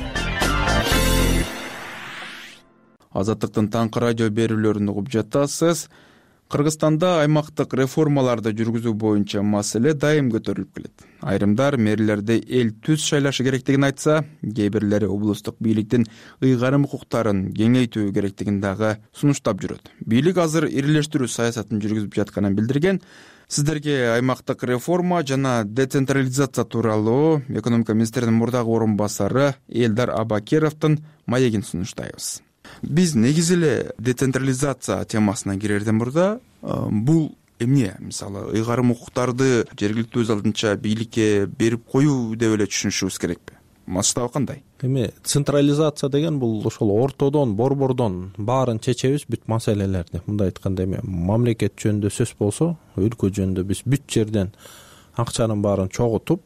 Азаттыктын таңкы радио берүүлөрүн угуп жатасыз. Кыргызстанда аймактык реформаларды жүргүзүү боюнча маселе дайым көтөрүлүп келет. Айрымдар мэрлерди эл түз шайлашы керектигин айтса, кээ бирлери облустук бийликтин ыйгарым укуктарын кеңейтүү керектигин дагы сунуштап жүрөт. Бийлик азыр ирилештирүү саясатын жүргүзүп жатканын билдирген. Сиздерге аймактык реформа жана децентрализация тууралуу экономика министринин мурдагы орун басары Элдар Абакеровдун маегин сунуштайбыз. Биз негизи эле децентрализация темасына кирерден мурда бул эмне, мисалы, ыйгарым укуктарды жергиликтүү өз алдынча бийликке берип коюу деп эле түшүнүшүбүз керекпи? Масштабы кандай? Эми централизация деген бул ошол ортодон, борбордон баарын чечебиз бүт маселелерди. Мындай айтканда эми мамлекет жөнүндө сөз болсо, өлкө жөнүндө биз бүт жерден акчанын баарын чогултуп,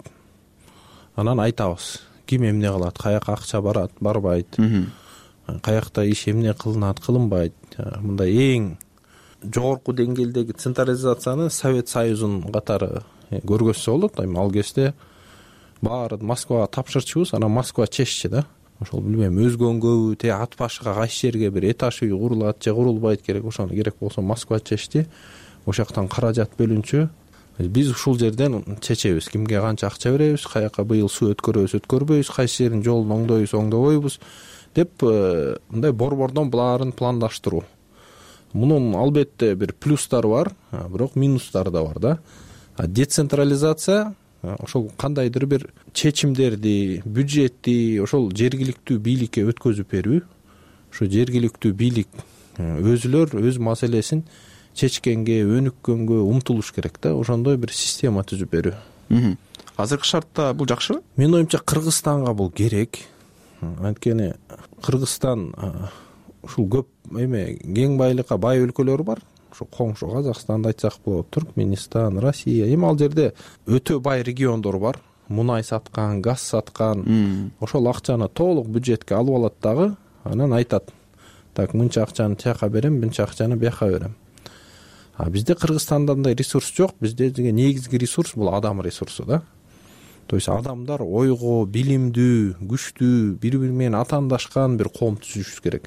анан айтабыз. Ким эмне кылат, каяка акча барат, барбайт. Каякта иш эмне кылынат, кылынбайт. Мындай эң жогорку деңгээлдеги централизацияны Совет Союзунун катары көргөзсө болот. Эми ал кезде баарын Москвага тапшырчубуз, анан Москва чеччи да. Ошол билбейм, өзгөнгөбү, те ат башыга кайсы жерге бир этаж үй курулат же курулбайт керек, ошону керек болсо Москва чечти. Ошоктан каражат бөлүнчү. Биз ушул жерден чечебиз, кимге канча акча беребиз, каяка быйыл суу өткөрөбүз, өткөрбөйбүз, кайсы жерин жолун оңдойбуз, оңдобойбуз деп мындай борбордон буларын пландаштыруу. Мунун албетте бир плюстары бар, бирок минустары да бар да. Децентрализация ошол кандайдыр бир чечимдерди, бюджетти ошол жергиликтүү бийликке өткөзүп берүү. Ошо жергиликтүү бийлик өзүлөр өз маселесин чечкенге, өнүккөнгө умтулуш керек да. Ошондой бир система түзүп берүү. Азыркы шартта бул жакшыбы? Менин оюмча Кыргызстанга бул керек. Анткени Кыргызстан ушул көп эме кең байлыкка бай өлкөлөр бар. Ошо коңшу Казакстанды айтсак болот, Туркменистан, Россия. Эми ал жерде өтө бай региондор бар. Мунай саткан, газ саткан. Ошол акчаны толук бюджетке алып алат дагы, анан айтат: "Так, мынча акчаны тияка берем, мынча акчаны бияка берем." А бизде Кыргызстанда андай ресурс жок. Бизде деген негизги ресурс бул адам ресурсу да. То есть адамдар ойго, билимдүү, күчтүү, бири-бири менен атаандашкан бир коом түзүшүбүз керек.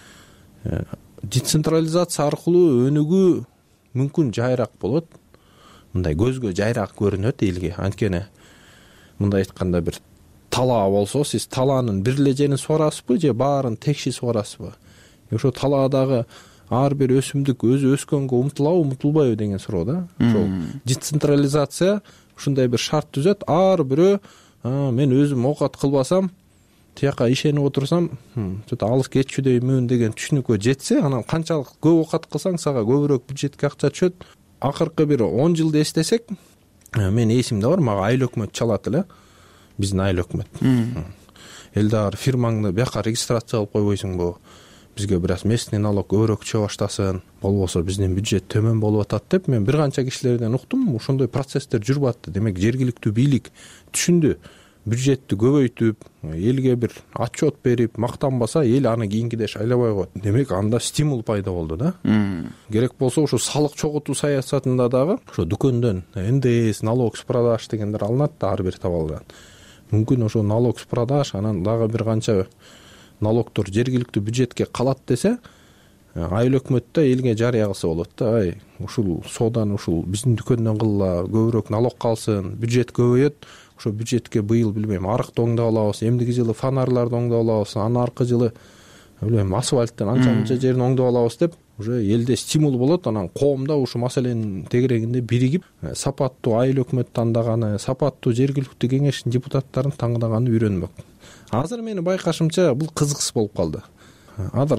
Децентрализация аркылуу өнүгүү мүмкүн жайраак болот. Мындай көзгө жайраак көрүнөт элге. Анткени мындай айтканда бир талаа болсо, сиз талаанын бир эле жерин сугарасызбы же баарын текши сугарасызбы? Ошо талаадагы ар бир өсүмдүк өзү өскөнгө умтулабы, умтулбайбы деген суроо да. Ошол децентрализация ушундай бир шарт түзөт. Ар бирөө мен өзүм оокат кылбасам, тияка ишенип отурсам, чөтө алыс кетчүдөймүн деген түшүнүккө жетсе, анан канчалык көп оокат кылсаң сага көбүрөөк бюджетке акча түшөт. Акыркы бир он жылды эстесек, мен эсимде бар, мага айыл өкмөт чалат эле. Биздин айыл өкмөт. Элдар, фирмаңды бияка регистрация кылып койбойсуңбу? Бизге бир аз местный налог көбүрөөк түшө баштасын, болбосо биздин бюджет төмөн болуп атат деп мен бир канча кишилерден уктум. Ошондой процесстер жүрүп атты. Демек жергиликтүү бийлик түшүндү. Бюджетти көбөйтүп, элге бир отчет берип, мактанбаса, эл аны кийинкиде шайлабай коет. Демек анда стимул пайда болду да. Керек болсо ошо салык чогултуу саясатында дагы ошо дүкөндөн эн дэ эс, налог с продаж дегендер алынат да ар бир табалдан. Мүмкүн ошо налог с продаж, анан дагы бир канча налогдор жергиликтүү бюджетке калат десе, айыл өкмөттө элге жарыя кылса болот да. Ай, ушул соодан ушул биздин дүкөндөн кылла, көбүрөөк налог калсын, бюджет көбөйөт, ошо бюджетке быйыл билбейм арыкты оңдоп алабыз, эмдиги жылы фонарларды оңдоп алабыз, анан аркы жылы билбейм асфальттын анча мынча жерин оңдоп алабыз деп уже элде стимул болот. Анан коомдо ушул маселенин тегерегинде биригип сапаттуу айыл өкмөт тандаганы, сапаттуу жергиликтүү кеңештин депутаттарын тандаганы үйрөнмөк. Азыр менин байкашымча бул кызыксыз болуп калды. Азыр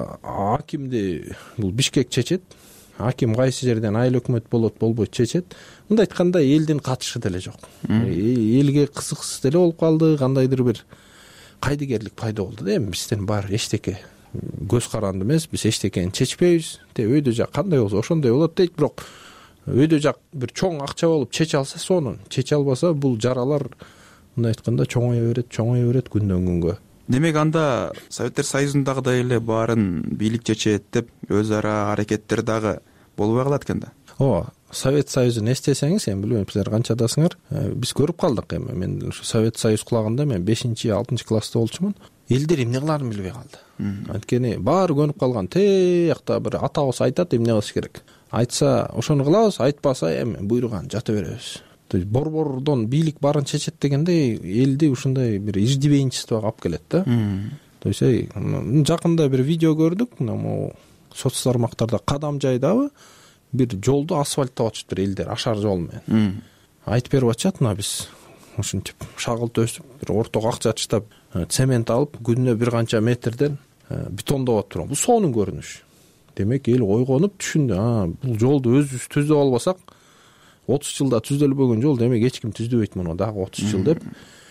акимди бул Бишкек чечет, аким кайсы жерден айыл өкмөт болот болбойт чечет. Мындай айтканда элдин катышы деле жок. Элге кызыксыз деле болуп калды, кандайдыр бир кайдыгерлик пайда болду да. Эми бизден бар эчтеке көз каранды эмес, биз эчтекени чечпейбиз. Те өйдө жак кандай болсо ошондой болот дейт. Бирок өйдө жак бир чоң акча болуп чече алса сонун, чече албаса бул жаралар мындай айтканда чоңое берет, чоңое берет күндөн күнгө. Демек анда Советтер Союзундагыдай эле баарын бийлик чечет деп өз ара аракеттер дагы болбой калат экен да. Ооба, Совет Союзун эстесеңиз, эми билбейм силер канчадасыңар, биз көрүп калдык. Эми мен ушу Совет Союз кулаганда мен бешинчи алтынчы класста болчумун. Элдер эмне кыларын билбей калды. Анткени баары көнүп калган. Тиякта бир атабыз айтат эмне кылыш керек. Айтса ошону кылабыз, айтпаса эми буйруган жата беребиз. То есть борбордон бийлик баарын чечет дегенде элди ушундай бир иждивенчествого алып келет да. То есть жакында бир видео көрдүк, могу соц тармактарда кадам жайдабы бир жолду асфальттап атышыптыр элдер ашар жол менен. Айтып берип атышат, мына биз ушинтип шагыл төсүп, бир ортого акча таштап, цемент алып, күнүнө бир канча метрден бетондоп атып турган. Бул сонун көрүнүш. Демек эл ойгонуп түшүндү, а бул жолду өзүбүз түздөп албасак, отуз жылда түзөлбөгөн жол, демек эч ким түздөбөйт муну дагы отуз жыл деп.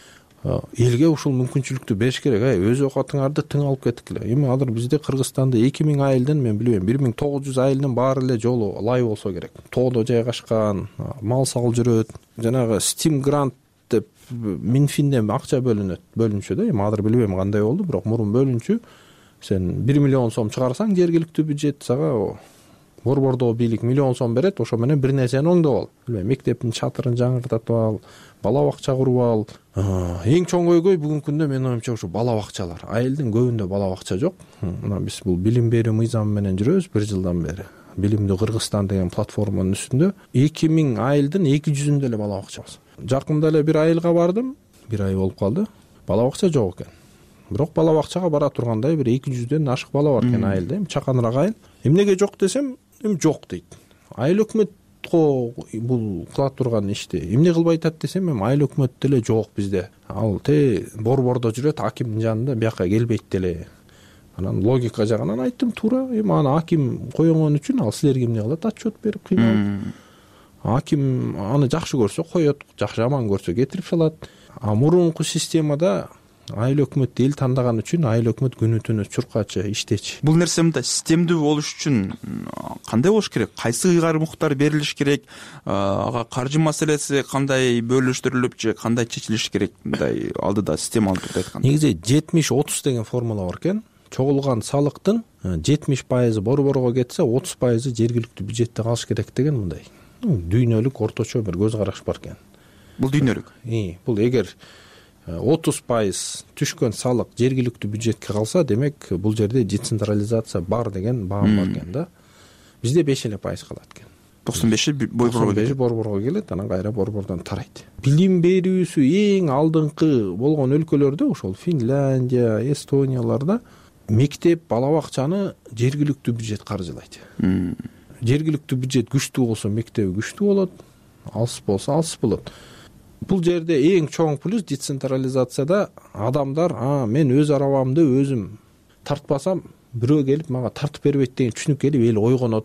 Элге ушул мүмкүнчүлүктү бериш керек. Ай, өз оокатыңарды тың алып кеткиле. Эми азыр бизде Кыргызстанда эки миң айылдан мен билбейм, бир миң тогуз жүз айылдын баары эле жолу лай болсо керек. Тоодо жайгашкан, мал сагыл жүрөт. Жанагы Steam Grant деп Минфинден акча бөлүнөт, бөлүнчү да. Эми азыр билбейм кандай болду, бирок мурун бөлүнчү. Сен бир миллион сом чыгарсаң жергиликтүү бюджет сага борбордо бийлик миллион сом берет, ошо менен бир нерсени оңдоп ал. Билбейм, мектептин чатырын жаңыртып ал, бала бакча куруп ал. Эң чоң көйгөй бүгүнкү күндө менин оюмча ушу бала бакчалар. Айылдын көбүндө бала бакча жок. Мына биз бул билим берүү мыйзамы менен жүрөбүз бир жылдан бери. Билимдүү Кыргызстан деген платформанын үстүндө эки миң айылдын эки жүзүндө эле бала бакча бар. Жакында эле бир айылга бардым, бир ай болуп калды. Бала бакча жок экен. Бирок бала бакчага бара тургандай бир эки жүздөн ашык бала бар экен айылда. Эми чаканыраак айыл. Эмнеге жок десем, эми жок дейт. Айыл өкмөт бул кыла турган ишти эмне кылбай атат десем, эми айыл өкмөт деле жок бизде. Ал те борбордо жүрөт, акимдин жанында бияка келбейт деле. Анан логика жагынан айттым, туура. Эми аны аким койгон үчүн ал силерге эмне кылат? Отчет берип кыйналып. Аким аны жакшы көрсө коет, жакшы жаман көрсө кетирип салат. А мурунку системада айыл өкмөт эл тандаган үчүн айыл өкмөт күнү түнү чуркачы, иштечи. Бул нерсе мындай системдүү болуш үчүн кандай болуш керек? Кайсы ыйгарымдыктар берилиш керек? Ага каржы маселеси кандай бөлүштүрүлүп же кандай чечилиш керек? Мындай алдыда системалуу түрдө айтканда. Негизи жетимиш отуз деген формула бар экен. Чогулган салыктын жетимиш пайызы борборго кетсе, отуз пайызы жергиликтүү бюджетте калыш керек деген мындай. Дүйнөлүк орточо бир көз караш бар экен. Бул дүйнөлүк. И, бул эгер отуз пайыз түшкөн салык жергиликтүү бюджетке калса, демек бул жерде децентрализация бар деген баам бар экен да. Бизде беш эле пайыз калат экен. токсон беши борборго кетет. борборго келет, анан кайра борбордон тарайт. Билим берүүсү эң алдыңкы болгон өлкөлөрдө, ошол Финляндия, Эстонияларда мектеп, бала бакчаны жергиликтүү бюджет каржылайт. Жергиликтүү бюджет күчтүү болсо мектеби күчтүү болот, алыс болсо алыс болот. Бул жерде эң чоң плюс децентрализацияда адамдар, а мен өз арабамды өзүм тартпасам, бирөө келип мага тартып бербейт деген түшүнүк келип эл ойгонот.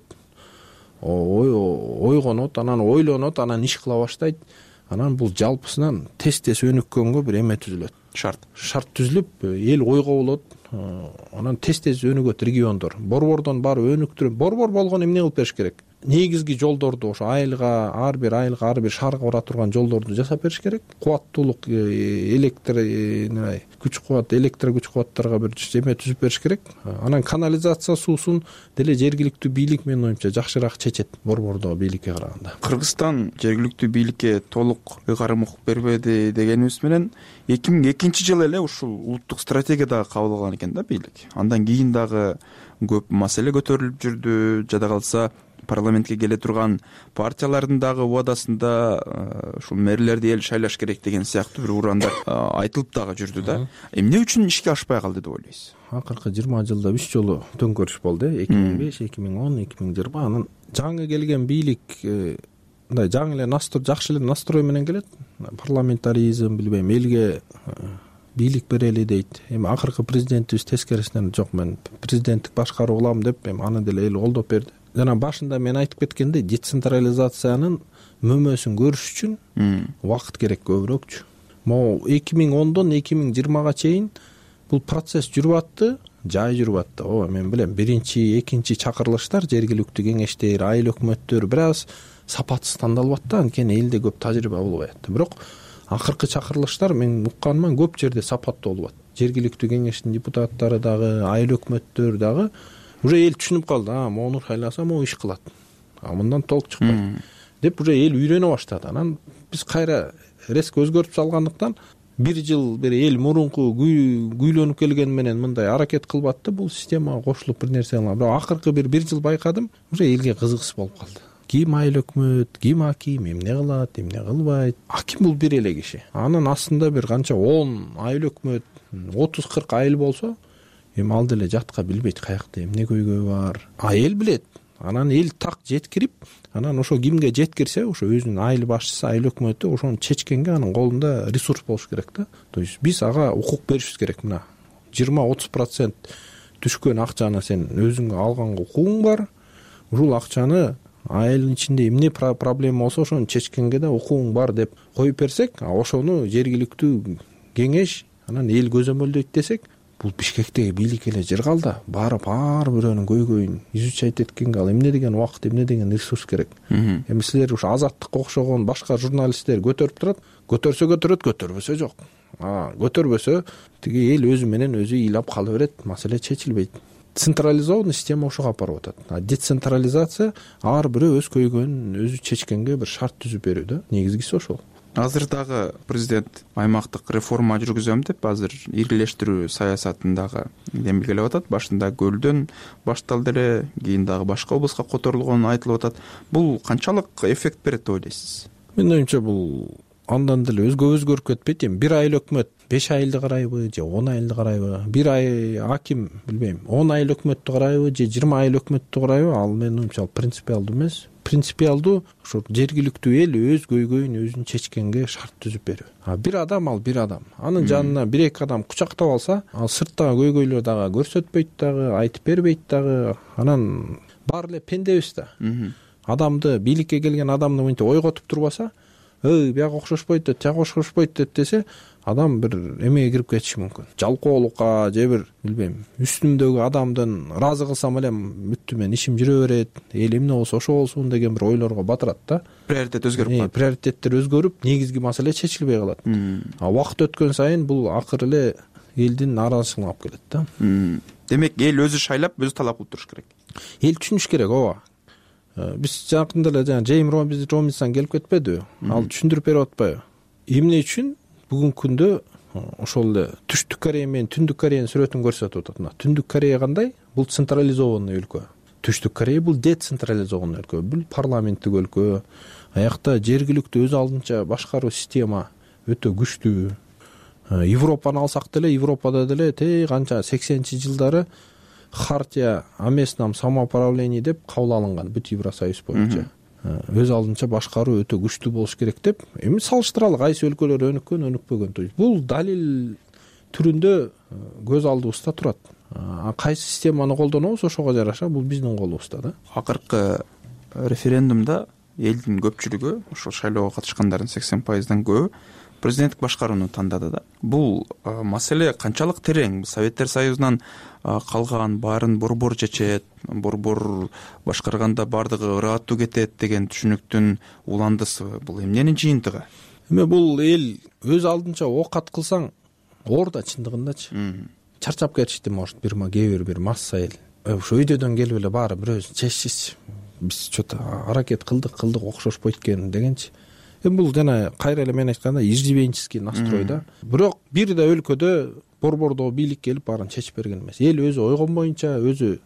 Ой, ойгонот, анан ойлонот, анан иш кыла баштайт. Анан бул жалпысынан тез-тез өнүккөнгө бир эме түзүлөт. Шарт. Шарт түзүлүп, эл ойго болот. Анан тез-тез өнүгөт региондор. Борбордон барып өнүктүрүп, борбор болгон эмне кылып бериш керек? Негизги жолдорду ошо айылга, ар бир айылга, ар бир шаарга бара турган жолдорду жасап бериш керек. Кубаттуулук электр, күч кубат, электр күч кубаттарга бир эме түзүп бериш керек. Анан канализация суусун деле жергиликтүү бийлик менин оюмча жакшыраак чечет борбордо бийликке караганда. Кыргызстан жергиликтүү бийликке толук ыйгарым укук бербеди дегенибиз менен эки миң экинчи жылы эле ушул улуттук стратегия дагы кабыл алган экен да бийлик. Андан кийин дагы көп маселе көтөрүлүп жүрдү. Жада калса парламентке келе турган партиялардын дагы убадасында ушул мэрлерди эл шайлаш керек деген сыяктуу бир урандар айтылып дагы жүрдү да. Эмне үчүн ишке ашпай калды деп ойлойсуз? Акыркы жыйырма жылда үч жолу төңкөрүш болду. эки миң беш, эки миң он, эки миң жыйырма. Анан жаңы келген бийлик мындай жаңы эле настрой, жакшы эле настрой менен келет. Парламентаризм, билбейм, элге бийлик берели дейт. Эми акыркы президентибиз тескерисинен жок, мен президенттик башкаруу кылам деп, эми аны деле эл колдоп берди. Жана башында мен айтып кеткендей, децентрализациянын мөмөсүн көрүш үчүн убакыт керек көбүрөөкчү. Могу эки миң ондон эки миң жыйырмага чейин бул процесс жүрүп атты, жай жүрүп атты. Ооба, мен билем, биринчи, экинчи чакырылыштар, жергиликтүү кеңештер, айыл өкмөттөр бир аз сапатсыз тандалып атты, анткени элде көп тажрыйба болбой атты. Бирок акыркы чакырылыштар мен укканыма көп жерде сапаттуу болуп атты. Жергиликтүү кеңештин депутаттары дагы, айыл өкмөттөр дагы уже эл түшүнүп калды, а мону шайласа могу иш кылат. А мындан толк чыкпайт деп уже эл үйрөнө баштады. Анан биз кайра резко өзгөртүп салгандыктан бир жыл бир эл мурунку күйлөнүп келген менен мындай аракет кылып атты, бул системага кошулуп бир нерсе кылган. Бирок акыркы бир бир жыл байкадым, уже элге кызыксыз болуп калды. Ким айыл өкмөт, ким аким, эмне кылат, эмне кылбайт. Аким бул бир эле киши. Анын астында бир канча он айыл өкмөт, отуз кырк айыл болсо, эми ал деле жатка билбейт каякта эмне көйгөй бар. А эл билет. Анан эл так жеткирип, анан ошо кимге жеткирсе, ошо өзүнүн айыл башчысы, айыл өкмөтү ошону чечкенге анын колунда ресурс болуш керек да. То есть биз ага укук беришибиз керек. Мына жыйырма отуз процент түшкөн акчаны сен өзүңө алганга укугуң бар. Ушул акчаны айылдын ичинде эмне проблема болсо ошону чечкенге да укугуң бар деп коюп берсек, ошону жергиликтүү кеңеш анан эл көзөмөлдөйт десек, бул Бишкектеги бийлик эле жыргалда барып ар бирөөнүн көйгөйүн изучать эткенге ал эмне деген убакыт, эмне деген ресурс керек. Эми силер ушу Азаттыкка окшогон башка журналисттер көтөрүп турат, көтөрсө көтөрөт, көтөрбөсө жок. А көтөрбөсө тиги эл өзү менен өзү ыйлап кала берет, маселе чечилбейт. Централизованный система ошого алып барып атат. А децентрализация ар бирөө өз көйгөйүн өзү чечкенге бир шарт түзүп берүү да. Негизгиси ошол. Азыр дагы президент аймактык реформа жүргүзөм деп азыр иргилештирүү саясатын дагы демилгелеп атат. Башында Көлдөн башталды эле, кийин дагы башка облуска которулгону айтылып атат. Бул канчалык эффект берет деп ойлойсуз? Менин оюмча бул андан деле өзгө өзгөрүп кетпейт. Эми бир айыл өкмөт беш айылды карайбы же он айылды карайбы? Бир ай аким билбейм, он айыл өкмөттү карайбы же жыйырма айыл өкмөттү карайбы? Ал менин оюмча принципиалдуу эмес. Принципиалдуу ошо жергиликтүү эл өз көйгөйүн өзүн чечкенге шарт түзүп берүү. А бир адам ал бир адам. Анын жанына бир эки адам кучактап алса, ал сырттагы көйгөйлөр дагы көрсөтпөйт дагы, айтып бербейт дагы. Анан баары эле пендебиз да. Адамды, бийликке келген адамды мынтип ойготуп турбаса, эй, бияк окшошпойт деп, тияк окшошпойт деп десе, адам бир эмеге кирип кетиши мүмкүн. Жалкоолукка же бир билбейм, үстүмдөгү адамдын ыраазы кылсам эле бүттү, мен ишим жүрө берет, эл эмне болсо ошо болсун деген бир ойлорго батырат да. Приоритет өзгөрүп калат. Приоритеттер өзгөрүп, негизги маселе чечилбей калат. А убакыт өткөн сайын бул акыры эле элдин нааразычылыгына алып келет да. Демек, эл өзү шайлап, өзү талап кылып туруш керек. Эл түшүнүш керек, ооба. Биз жакында эле жана Джейм Робинсон келип кетпедиби? Ал түшүндүрүп берип атпайбы? Эмне үчүн бүгүнкү күндө ошол эле Түштүк Корея менен Түндүк Кореянын сүрөтүн көрсөтүп атат. Мына Түндүк Корея кандай? Бул централизованный өлкө. Түштүк Корея бул децентрализованный өлкө. Бул парламенттик өлкө. Аякта жергиликтүү өз алдынча башкаруу система өтө күчтүү. Европаны алсак деле, Европада деле те канча сексенинчи жылдары Хартия о местном самоуправлении деп кабыл алынган бүт Евросоюз боюнча. Өз алдынча башкаруу өтө күчтүү болуш керек деп. Эми салыштыралы кайсы өлкөлөр өнүккөн, өнүкпөгөн. То есть бул далил түрүндө көз алдыбызда турат. А кайсы системаны колдонобуз, ошого жараша бул биздин колубузда да. Акыркы референдумда элдин көпчүлүгү, ошол шайлоого катышкандардын сексен пайыздан көбү президенттик башкарууну тандады да. Бул маселе канчалык терең? Советтер Союзунан калган баарын борбор чечет, борбор башкарганда бардыгы ыраттуу кетет деген түшүнүктүн уландысы. Бул эмненин жыйынтыгы? Эми бул эл өз алдынча оокат кылсаң, орда чындыгындачы. Чарчап кетишти, может, бир кээ бир бир масса эл. Ошо өйдөдөн келип эле баары бирөөсүн чечсичи. Биз чөтө аракет кылдык, кылдык окшошпойт экен дегенчи. Эми бул жана кайра эле мен айтканда иждивенческий настрой да. Бирок бир да өлкөдө борбордо бийлик келип баарын чечип берген эмес. Эл өзү ойгон боюнча, өзү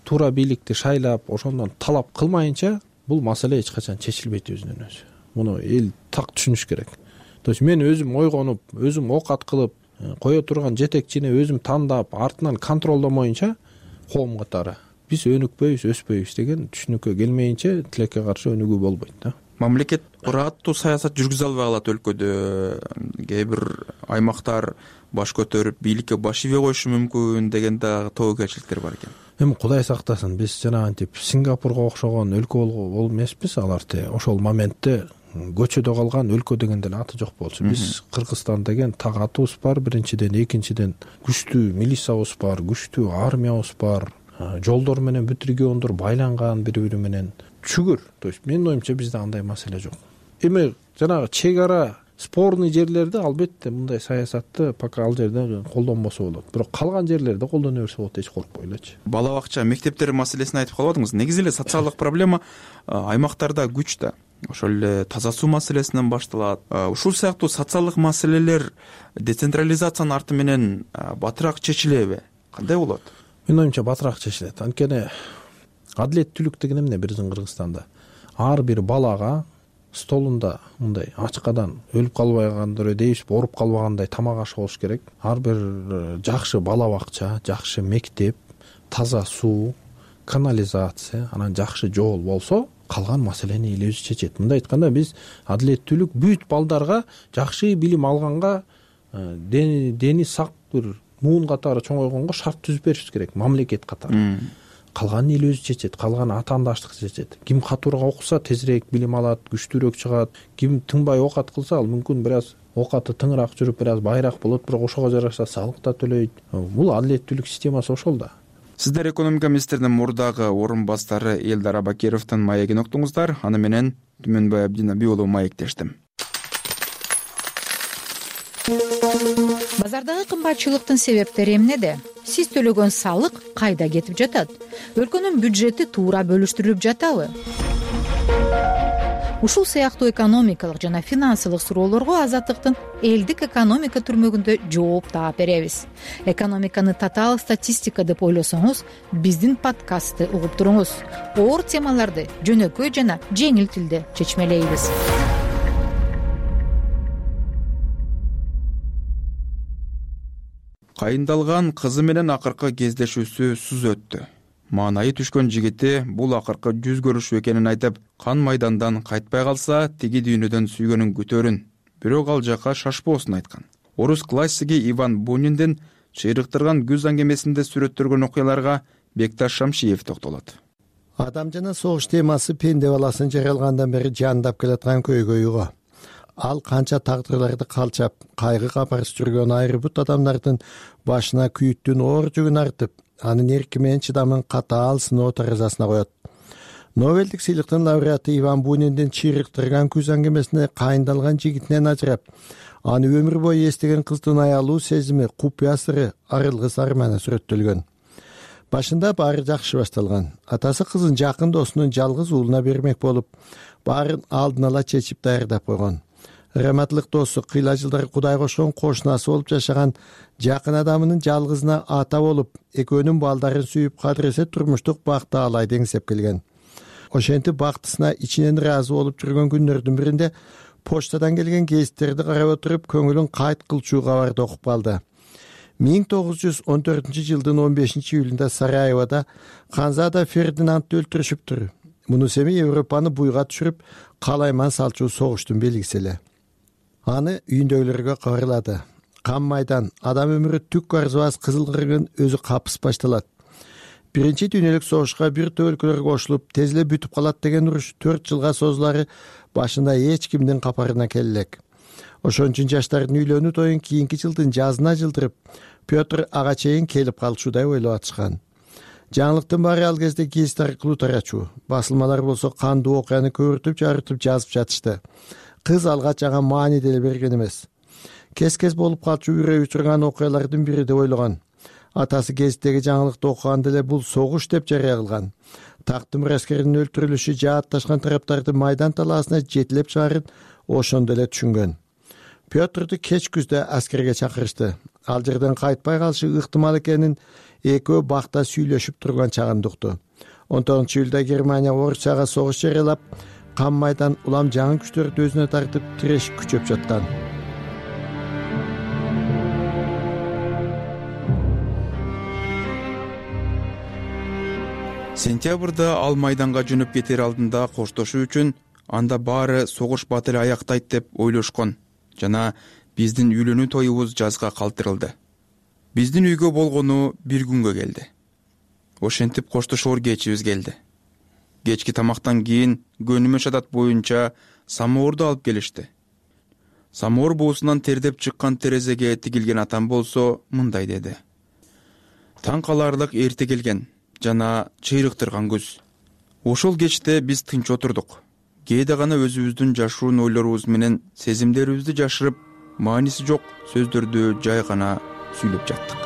туура бийликти шайлап ошондон талап кылмайынча бул маселе эч качан чечилбейт өзүнөн өзү. Муну эл так түшүнүш керек. То есть мен өзүм ойгонуп, өзүм оокат кылып, кое турган жетекчини өзүм тандап, артынан контролдомоюнча коом катары биз өнүкпөйбүз, өспөйбүз деген түшүнүккө келмейинче тилекке каршы өнүгүү болбойт да. Мамлекет ыраттуу саясат жүргүзө албай калат өлкөдө. Кээ бир аймактар баш көтөрүп бийликке баш ийбей коюшу мүмкүн деген да тобокелчиликтер бар экен. Эми Кудай сактасын, биз жанагынтип Сингапурга окшогон өлкө болуп эмеспиз. Аларты ошол моментте көчөдө калган өлкө деген деле аты жок болчу. Биз Кыргызстан деген так атыбыз бар, биринчиден, экинчиден күчтүү милициябыз бар, күчтүү армиябыз бар. Жолдор менен бүт региондор байланган бири-бири менен. Шүгүр. То есть менин оюмча бизде андай маселе жок. Эми жанагы чек ара спорный жерлерде албетте мындай саясатты пока ал жерде колдонбосо болот. Бирок калган жерлерде колдоно берсе болот, эч коркпойлучу. Бала бакча, мектептер маселесин айтып калбадыңыз. Негизи эле социалдык проблема аймактарда күч да. Ошол эле таза суу маселесинен башталат. Ушул сыяктуу социалдык маселелер децентрализациянын арты менен батыраак чечилеби? Кандай болот? Менин оюмча батыраак чечилет. Анткени адилеттүүлүк деген эмне биздин Кыргызстанда? Ар бир балага столунда мындай ачкадан өлүп калбагандыр дейбиз, ооруп калбагандай тамак аш болуш керек. Ар бир жакшы бала бакча, жакшы мектеп, таза суу, канализация, анан жакшы жол болсо, калган маселени эл өзү чечет. Мындай айтканда биз адилеттүүлүк бүт балдарга жакшы билим алганга, дени сак бир муун катары чоңойгонго шарт түзүп беришибиз керек, мамлекет катары. Калганын эл өзү чечет, калган атаандаштык чечет. Ким катуураак окуса тезирээк билим алат, күчтүүрөөк чыгат. Ким тыңбай оокат кылса, ал мүмкүн бир аз оокаты тыңыраак жүрүп, бир аз байраак болот, бирок ошого жараша салык да төлөйт. Бул адилеттүүлүк системасы ошол да. Сиздер экономика министринин мурдагы орун басары Элдар Абакеровдун маегин уктуңуздар. Аны менен Түмөнбай Абдинабий уулу маектештим. Базардагы кымбатчылыктын себептери эмнеде? Сиз төлөгөн салык кайда кетип жатат? Өлкөнүн бюджети туура бөлүштүрүлүп жатабы? Ушул сыяктуу экономикалык жана финансылык суроолорго Азаттыктын элдик экономика түрмөгүндө жооп таап беребиз. Экономиканы татаал статистика деп ойлосоңуз, биздин подкастты угуп туруңуз. Оор темаларды жөнөкөй жана жеңил тилде чечмелейбиз. Кайындалган кызы менен акыркы кездешүүсү суз өттү. Маанайы түшкөн жигити бул акыркы жүз көрүшүү экенин айтып, кан майдандан кайтпай калса, тиги дүйнөдөн сүйгөнүн күтөрүн, бирок ал жака шашпоосун айткан. Орус классиги Иван Буниндин чыйрыктырган күз аңгемесинде сүрөттөлгөн окуяларга Бекташ Шамшиев токтолот. Адам жана согуш темасы пенде баласын жаралгандан бери жандап келаткан көйгөй уга. Ал канча тагдырларды калчап, кайгы капарыс жүргөн айры бут адамдардын башына күйүттүн оор жүгүн артып, анын эрки менен чыдамын катаал сыноо таразасына коет. Нобелдик сыйлыктын лауреаты Иван Буниндин чыйрыктырган күз аңгемесине кайындалган жигитинен ажырап, аны өмүр бою эстеген кыздын аялуу сезими, купуя сыры, арылгыс арманы сүрөттөлгөн. Башында баары жакшы башталган. Атасы кызын жакын досунун жалгыз уулуна бермек болуп, баарын алдын ала чечип даярдап койгон. Раматлык досу, кыйла жылдар Кудай кошкон кошунасы болуп жашаган жакын адамынын жалгызына ата болуп, экөөнүн балдарын сүйүп кадыресе турмуштук бакты алай деңсеп келген. Ошентип бактысына ичинен ыраазы болуп жүргөн күндөрдүн биринде почтадан келген гезиттерди карап отуруп, көңүлүн кайт кылчу кабарды окуп калды. миң тогуз жүз он төртүнчү жылдын он бешинчи июлунда Сараевода Ханзада Фердинандты өлтүрүшүптүр. Мунусы эми Европаны буйга түшүрүп, калайман салчу согуштун белгиси эле. Аны үйүндөгүлөргө кабарлады. Кан майдан, адам өмүрү түк арзыбас кызыл кыргын өзү капыс башталат. Биринчи дүйнөлүк согушка бир топ өлкөлөр кошулуп, тез эле бүтүп калат деген уруш төрт жылга созулары башында эч кимдин капарына келе элек. Ошон үчүн жаштардын үйлөнүү тоюн кийинки жылдын жазына жылдырып, Петр ага чейин келип калчудай ойлоп атышкан. Жаңылыктын баары ал кезде гезит аркылуу тарачу. Басылмалар болсо кандуу окуяны көбүртүп жарытып жазып жатышты. Кыз алгач ага маани деле берген эмес. Кес-кес болуп калчу үрөй учурган окуялардын бири деп ойлогон. Атасы гезиттеги жаңылыкты окуганда эле бул согуш деп жарыя кылган. Тактын мураскеринин өлтүрүлүшү жаатташкан тараптарды майдан талаасына жетилеп чыгарын ошондо эле түшүнгөн. Петрду кеч күздө аскерге чакырышты. ал жерден кайтпай калышы ыктымал экенин экөө бакта сүйлөшүп турган чагында укту. он тогузунчу июлда Германия Орусияга согуш жарыялап, Кан майдан улам жаңы күчтөрдү өзүнө тартып тиреш күчөп жаткан. Сентябрда ал майданга жөнөп кетер алдында коштошуу үчүн анда баары согуш батыл аяктайт деп ойлошкон жана биздин үйлөнүү тоюбуз жазга калтырылды. Биздин үйгө болгону бир күнгө келди. Ошентип коштошоор кечибиз келди. Кечки тамактан кийин көнүмөш адат боюнча самоорду алып келишти. Самоор буусунан тердеп чыккан терезеге тигилген атам болсо мындай деди: таң каларлык эрте келген жана чыйрыктырган күз. Ошол кечте биз тынч отурдук. Кээде гана өзүбүздүн жашуун ойлорубуз менен сезимдерибизди жашырып, мааниси жок сөздөрдү жай гана сүйлөп жаттык.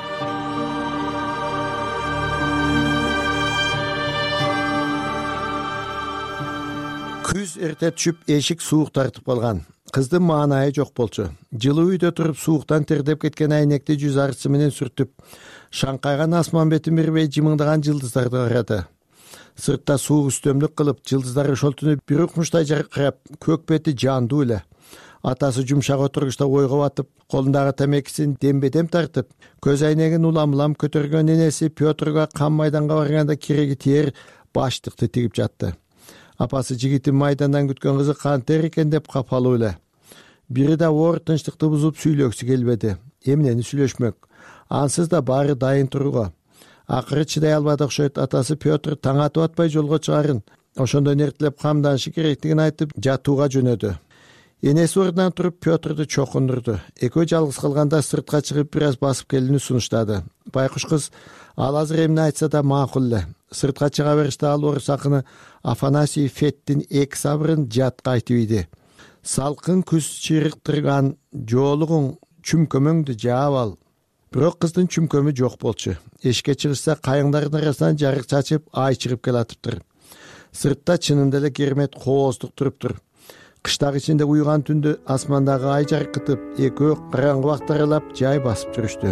Күз эрте түшүп, эшик суук тартып калган. Кыздын маанайы жок болчу. Жылуу үйдө туруп сууктан тердеп кеткен айнекти жүз арчысы менен сүртүп, шаңкайган асман бетин бербей жымыңдаган жылдыздарды карады. Сыртта суук үстөмдүк кылып, жылдыздар ошол түнү бир укмуштай жаркырап, көк бети жандуу эле. Атасы жумшак отургучта ойго батып, колундагы темекисин дембедем тартып, көз айнегин улам-улам көтөргөн энеси Пётрга Кан майданга барганда кереги тиер баштыкты тигип жатты. Апасы жигитин майдандан күткөн кызы кантер экен деп капалуу эле. Бири да оор тынчтыкты бузуп сүйлөксү келбеди. Эмнени сүйлөшмөк? Ансыз да баары дайын турууга. Акыры чыдай албады окшойт. Атасы Пётр таң атып атпай жолго чыгарын, ошондон эртелеп камданышы керектигин айтып жатууга жөнөдү. Энеси ордунан туруп Пётрду чокундурду. Экөө жалгыз калганда сыртка чыгып бир аз басып келүүнү сунуштады. Байкуш кыз ал азыр эмне айтса да макул эле. Сыртка чыга бериште ал орус акыны Афанасий Феттин эки сабырын жатка айтып ийди. Салкын күз чыйрыктырган жоолугуң чүмкөмөңдү жаап ал. Бирок кыздын чүмкөмү жок болчу. Эшикке чыгышса кайыңдардын арасынан жарык чачып ай чыгып келатыптыр. Сыртта чынында эле кермет кооздук туруптур. Кыштак ичинде уйган түндө асмандагы ай жаркытып, экөө караңгы бакта аралап жай басып жүрүштү.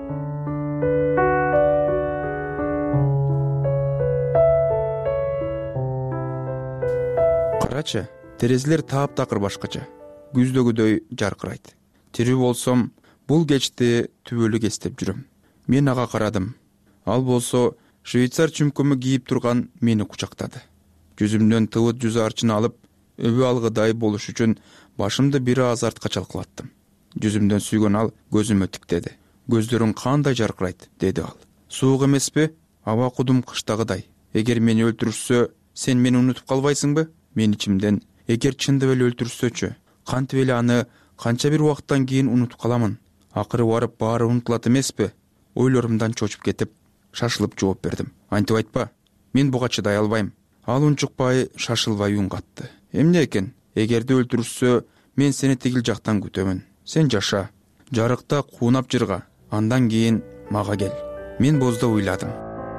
Карачы, терезелер таап-такыр башкача, күздөгүдөй жаркырайт. Тирүү болсом, бул кечти түбөлүк эстеп жүрөм. Мен ага карадым. Ал болсо швейцар чүмкөмү кийип турган мени кучактады. Жүзүмдөн тыбыт жүз арчын алып, өбү алгыдай болуш үчүн башымды бир аз артка чалкалаттым. Жүзүмдөн сүйгөн ал көзүмө тиктеди. Көздөрүң кандай жаркырайт, деди ал. Суук эмеспи? Аба кудум кыштагыдай. Эгер мени өлтүрүшсө, сен мени унутуп калбайсыңбы? Мен ичимден, эгер чындап эле өлтүрүшсөчү, кантип эле аны канча бир убакыттан кийин унутуп каламын? Акыры барып баары унутулат эмеспи? Ойлорумдан чочуп кетип, шашылып жооп бердим. Антип айтпа, мен буга чыдай албайм. Ал унчукпай, шашылбай үн катты. Эмне экен? Эгерде өлтүрүшсө, мен сени тигил жактан күтөмүн. Сен жаша. Жарыкта куунап жырга. Андан кийин мага кел. Мен боздо уйладым.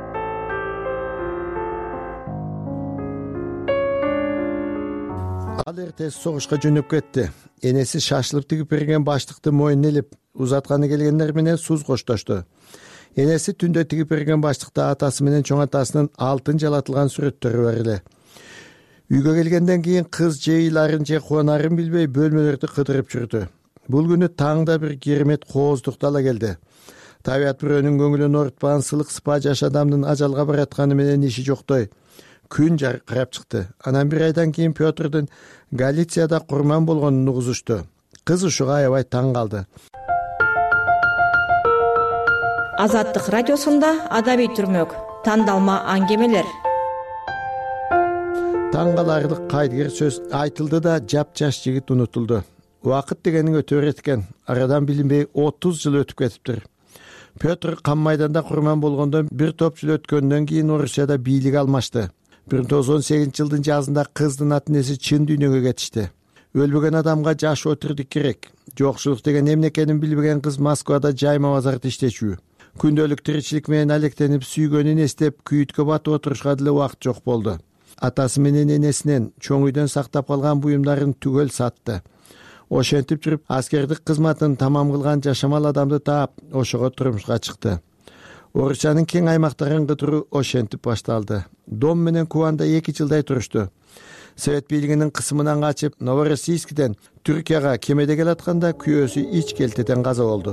Ал эртеси согушка жөнөп кетти. Энеси шашылып тигип берген баштыкты мойнуна илип, узатканы келгендер менен суз коштошту. Энеси түндө тигип берген баштыкта атасы менен чоң атасынын алтын жалатылган сүрөттөрү бар эле. Үйгө келгенден кийин кыз же ыйларын же кубанарын билбей бөлмөлөрдү кыдырып жүрдү. Бул күнү таңда бир керемет кооздук дала келди. Табият бирөөнүн көңүлүн оорутпаган сылык сыпа жаш адамдын ажалга баратканы менен иши жоктой. Күн жаркырап чыкты. Анан бир айдан кийин Пётрдун Галицияда курман болгонун угузушту. Кыз ушуга аябай таң калды. Азаттык радиосунда адабий түрмөк, тандалма аңгемелер. Таң каларлык кайдыгер сөз айтылды да жап-жаш жигит унутулду. Убакыт дегенин өтө берет экен. Арадан билинбей отуз жыл өтүп кетиптир. Пётр Кан майданда курман болгондон бир топ жыл өткөндөн кийин Орусияда бийлик алмашты. бир миң тогуз жүз он сегизинчи жылдын жазында кыздын ата энеси чын дүйнөгө кетишти. Өлбөгөн адамга жашоо тирдик керек. Жокчулук деген эмне экенин билбеген кыз Москвада жайма базарда иштечү. Күндөлүк тиричилик менен алектенип сүйгөнүн эстеп күйүткө батып отурушка деле убакыт жок болду. Атасы менен энесинен чоң үйдөн сактап калган буюмдарын түгөл сатты. ошентип жүрүп аскердик кызматын тамам кылган жашамал адамды таап ошого турмушка чыкты. Орусиянын кең аймактарын кыдыруу ошентип башталды. Дом менен Кубанда эки жылдай турушту. Совет бийлигинин кысымынан качып Новороссийскден Түркияга кемеде келатканда күйөөсү ич келтеден каза болду.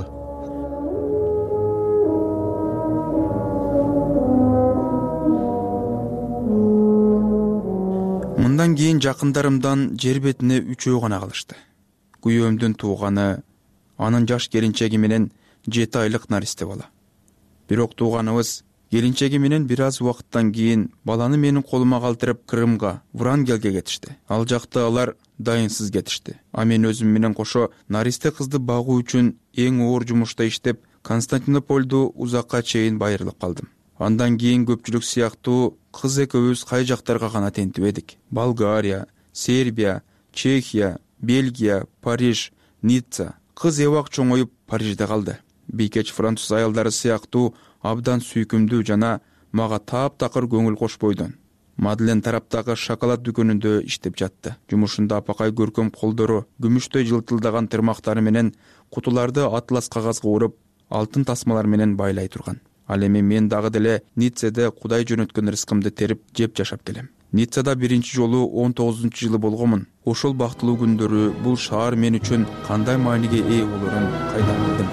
Мындан кийин жакындарымдан жер бетине үчөө гана калышты. Күйөөмдүн тууганы, анын жаш келинчеги менен жети айлык наристе бала. Бирок тууганыбыз келинчеги менен бир аз убакыттан кийин баланы менин колума калтырып Крымга, Врангелге кетишти. Ал жакта алар дайынсыз кетишти. А мен өзүм менен кошо наристе кызды багуу үчүн эң оор жумушта иштеп, Константинополду узакка чейин байырылып калдым. Андан кийин көпчүлүк сыяктуу кыз экөөбүз кай жактарга гана тентип эдик. Болгария, Сербия, Чехия, Бельгия, Париж, Ницца. Кыз эбак чоңоюп Парижде калды. Бийкеч француз аялдары сыяктуу абдан сүйкүмдүү жана мага таап-такыр көңүл кошпойдон. Мадлен тараптагы шоколад дүкөнүндө иштеп жатты. Жумушунда апакай көркөм колдору, күмүштөй жылтылдаган тырмактары менен кутуларды атлас кагазга уруп, алтын тасмалар менен байлай турган. Ал эми мен дагы деле Ниццеде Кудай жөнөткөн рызкымды терип жеп жашап келем. Ниццада биринчи жолу он тогузунчу жылы болгомун. Ошол бактылуу күндөрү бул шаар мен үчүн кандай мааниге ээ болорун кайдан билдим.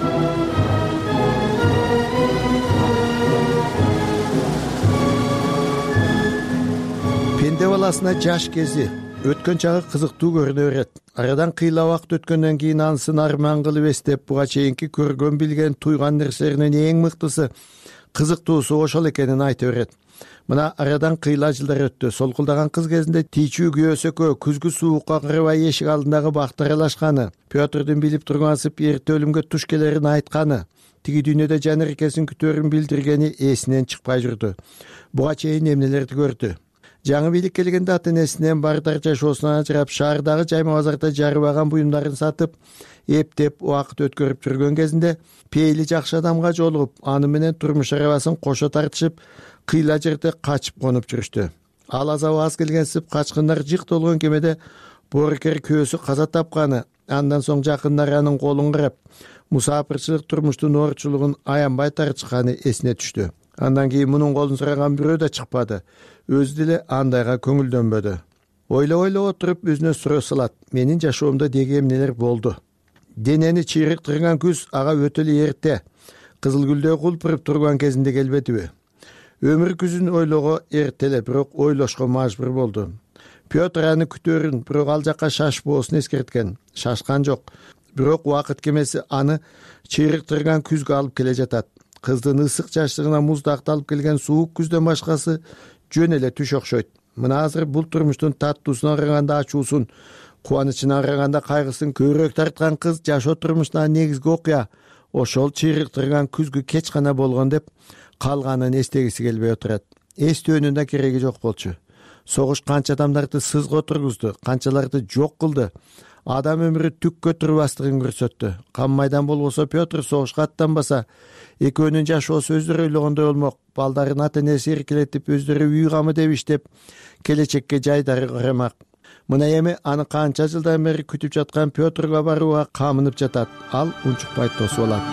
Пенде баласына жаш кези өткөн чагы кызыктуу көрүнө берет. Арадан кыйла убакыт өткөндөн кийин анысын арман кылып эстеп, буга чейинки көргөн, билген, туйган нерселеринин эң мыктысы, кызыктуусу ошол экенин айта берет. Мына арадан кыйла жылдар өттү. Солкулдаган кыз кезинде тийчүү күйөөсөкө күзгү суукка карабай эшик алдындагы бактар аралашканы, Петрдин билип тургансып эрте өлүмгө туш келерин айтканы, тиги дүйнөдө жаныркесин күтөрүн билдиргени эсинен чыкпай жүрдү. Буга чейин эмнелерди көрдү. Жаңы бийлик келгенде ата-энесинен бардар жашоосуна ажырап, шаардагы жайма базарда жарыбаган буюмдарын сатып, эптеп убакыт өткөрүп жүргөн кезинде пейили жакшы адамга жолугуп, аны менен турмуш арабасын кошо тартышып, кыйла жерде качып конуп жүрүштү. Ал азабы аз келгенсип, качкындар жык толгон кемеде боорукер күйөөсү каза тапканы, андан соң жакындар анын колун карап, мусапырчылык турмуштун оорчулугун аянбай тартышканы эсине түштү. Андан кийин мунун колун сураган бирөө да чыкпады. Өзү деле андайга көңүлдөнбөдү. Ойлоп-ойлоп отуруп өзүнө суроо салат. Менин жашоомдо деги эмнелер болду? Денени чыйрыктырган күз ага өтө эле эрте, кызыл гүлдөй кулпуруп турган кезинде келбедиби? Өмүр күзүн ойлого эрте эле, бирок ойлошко мажбур болду. Петр аны күтөрүн, бирок ал жакка шашпоосун эскерткен. Шашкан жок. Бирок убакыт кемеси аны чыйрыктырган күзгө алып келе жатат. Кыздын ысык жаштыгына муздакты алып келген суук күздөн башкасы жөн эле түш окшойт. Мына азыр бул турмуштун таттуусуна караганда ачуусун, кубанычына караганда кайгысын көбүрөөк тарткан кыз жашоо турмушуна негизги окуя ошол чыйрыктырган күзгү кеч гана болгон деп калганын эстегиси келбей отурат. Эстөөнүн да кереги жок болчу. Согуш канча адамдарды сызга отургузду, канчаларды жок кылды. Адам өмүрү түккө турбастыгын көрсөттү. Кан майдан болбосо Петр согушка аттанбаса, экөөнүн жашоосу өздөрү ойлогондой болмок. Балдарын ата-энеси эркелетип, өздөрү үй камы деп иштеп, келечекке жайдары карамак. Мына эми аны канча жылдан бери күтүп жаткан Петрга барууга камынып жатат. Ал унчукпай тосуп алат.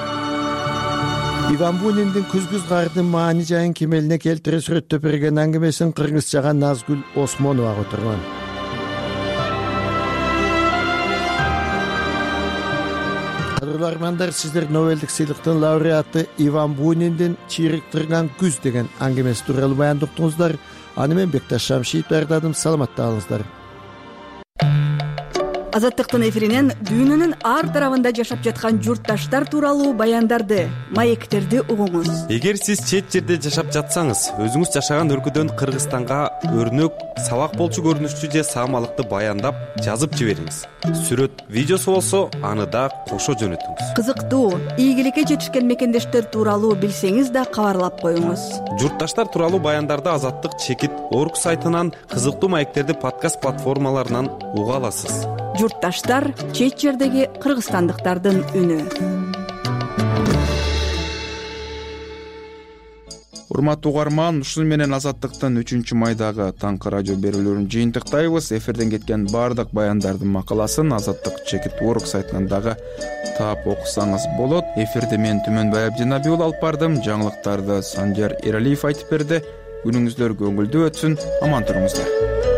Иван Буниндин күзгү кардын маани жайын кемелине келтире сүрөттөп берген аңгемесин кыргызчага Назгүл Осмонова которгон. Армандар, сиздер Нобелдик сыйлыктын лауреаты Иван Буниндин чыйрыктырган күз деген аңгемеси тууралуу баяндап уктуңуздар. Аны мен Бекташ Шамшиев даярдадым. Саламатта калыңыздар. Азаттыктын эфиринен дүйнөнүн ар тарабында жашап жаткан журтташтар тууралуу баяндарды, маектерди угуңуз. Эгер сиз чет жерде жашап жатсаңыз, өзүңүз жашаган өлкөдөн Кыргызстанга өрнөк, сабак болчу көрүнүштүү же саамалыкты баяндап жазып жибериңиз. Сүрөт, видеосу болсо, аны да кошо жөнөтүңүз. Кызыктуу, ийгиликке жетишкен мекендештер тууралуу билсеңиз да кабарлап коюңуз. Журтташтар тууралуу баяндарды Азаттык чекит орг сайтынан, кызыктуу маектерди подкаст платформаларынан уга аласыз. Журтташтар — чет жердеги кыргызстандыктардын үнү. урматтуу угарман, ушуну менен Азаттыктын үчүнчү майдагы таңкы радио берүүлөрүн жыйынтыктайбыз. Эфирден кеткен баардык баяндардын макаласын Азаттык чекит орг сайтынан дагы таап окусаңыз болот. Эфирде мен Түмөнбай Абдинабий уулу алып бардым. Жаңылыктарды Санжар Эралиев айтып берди. Күнүңүздөр көңүлдүү өтсүн, аман туруңуздар.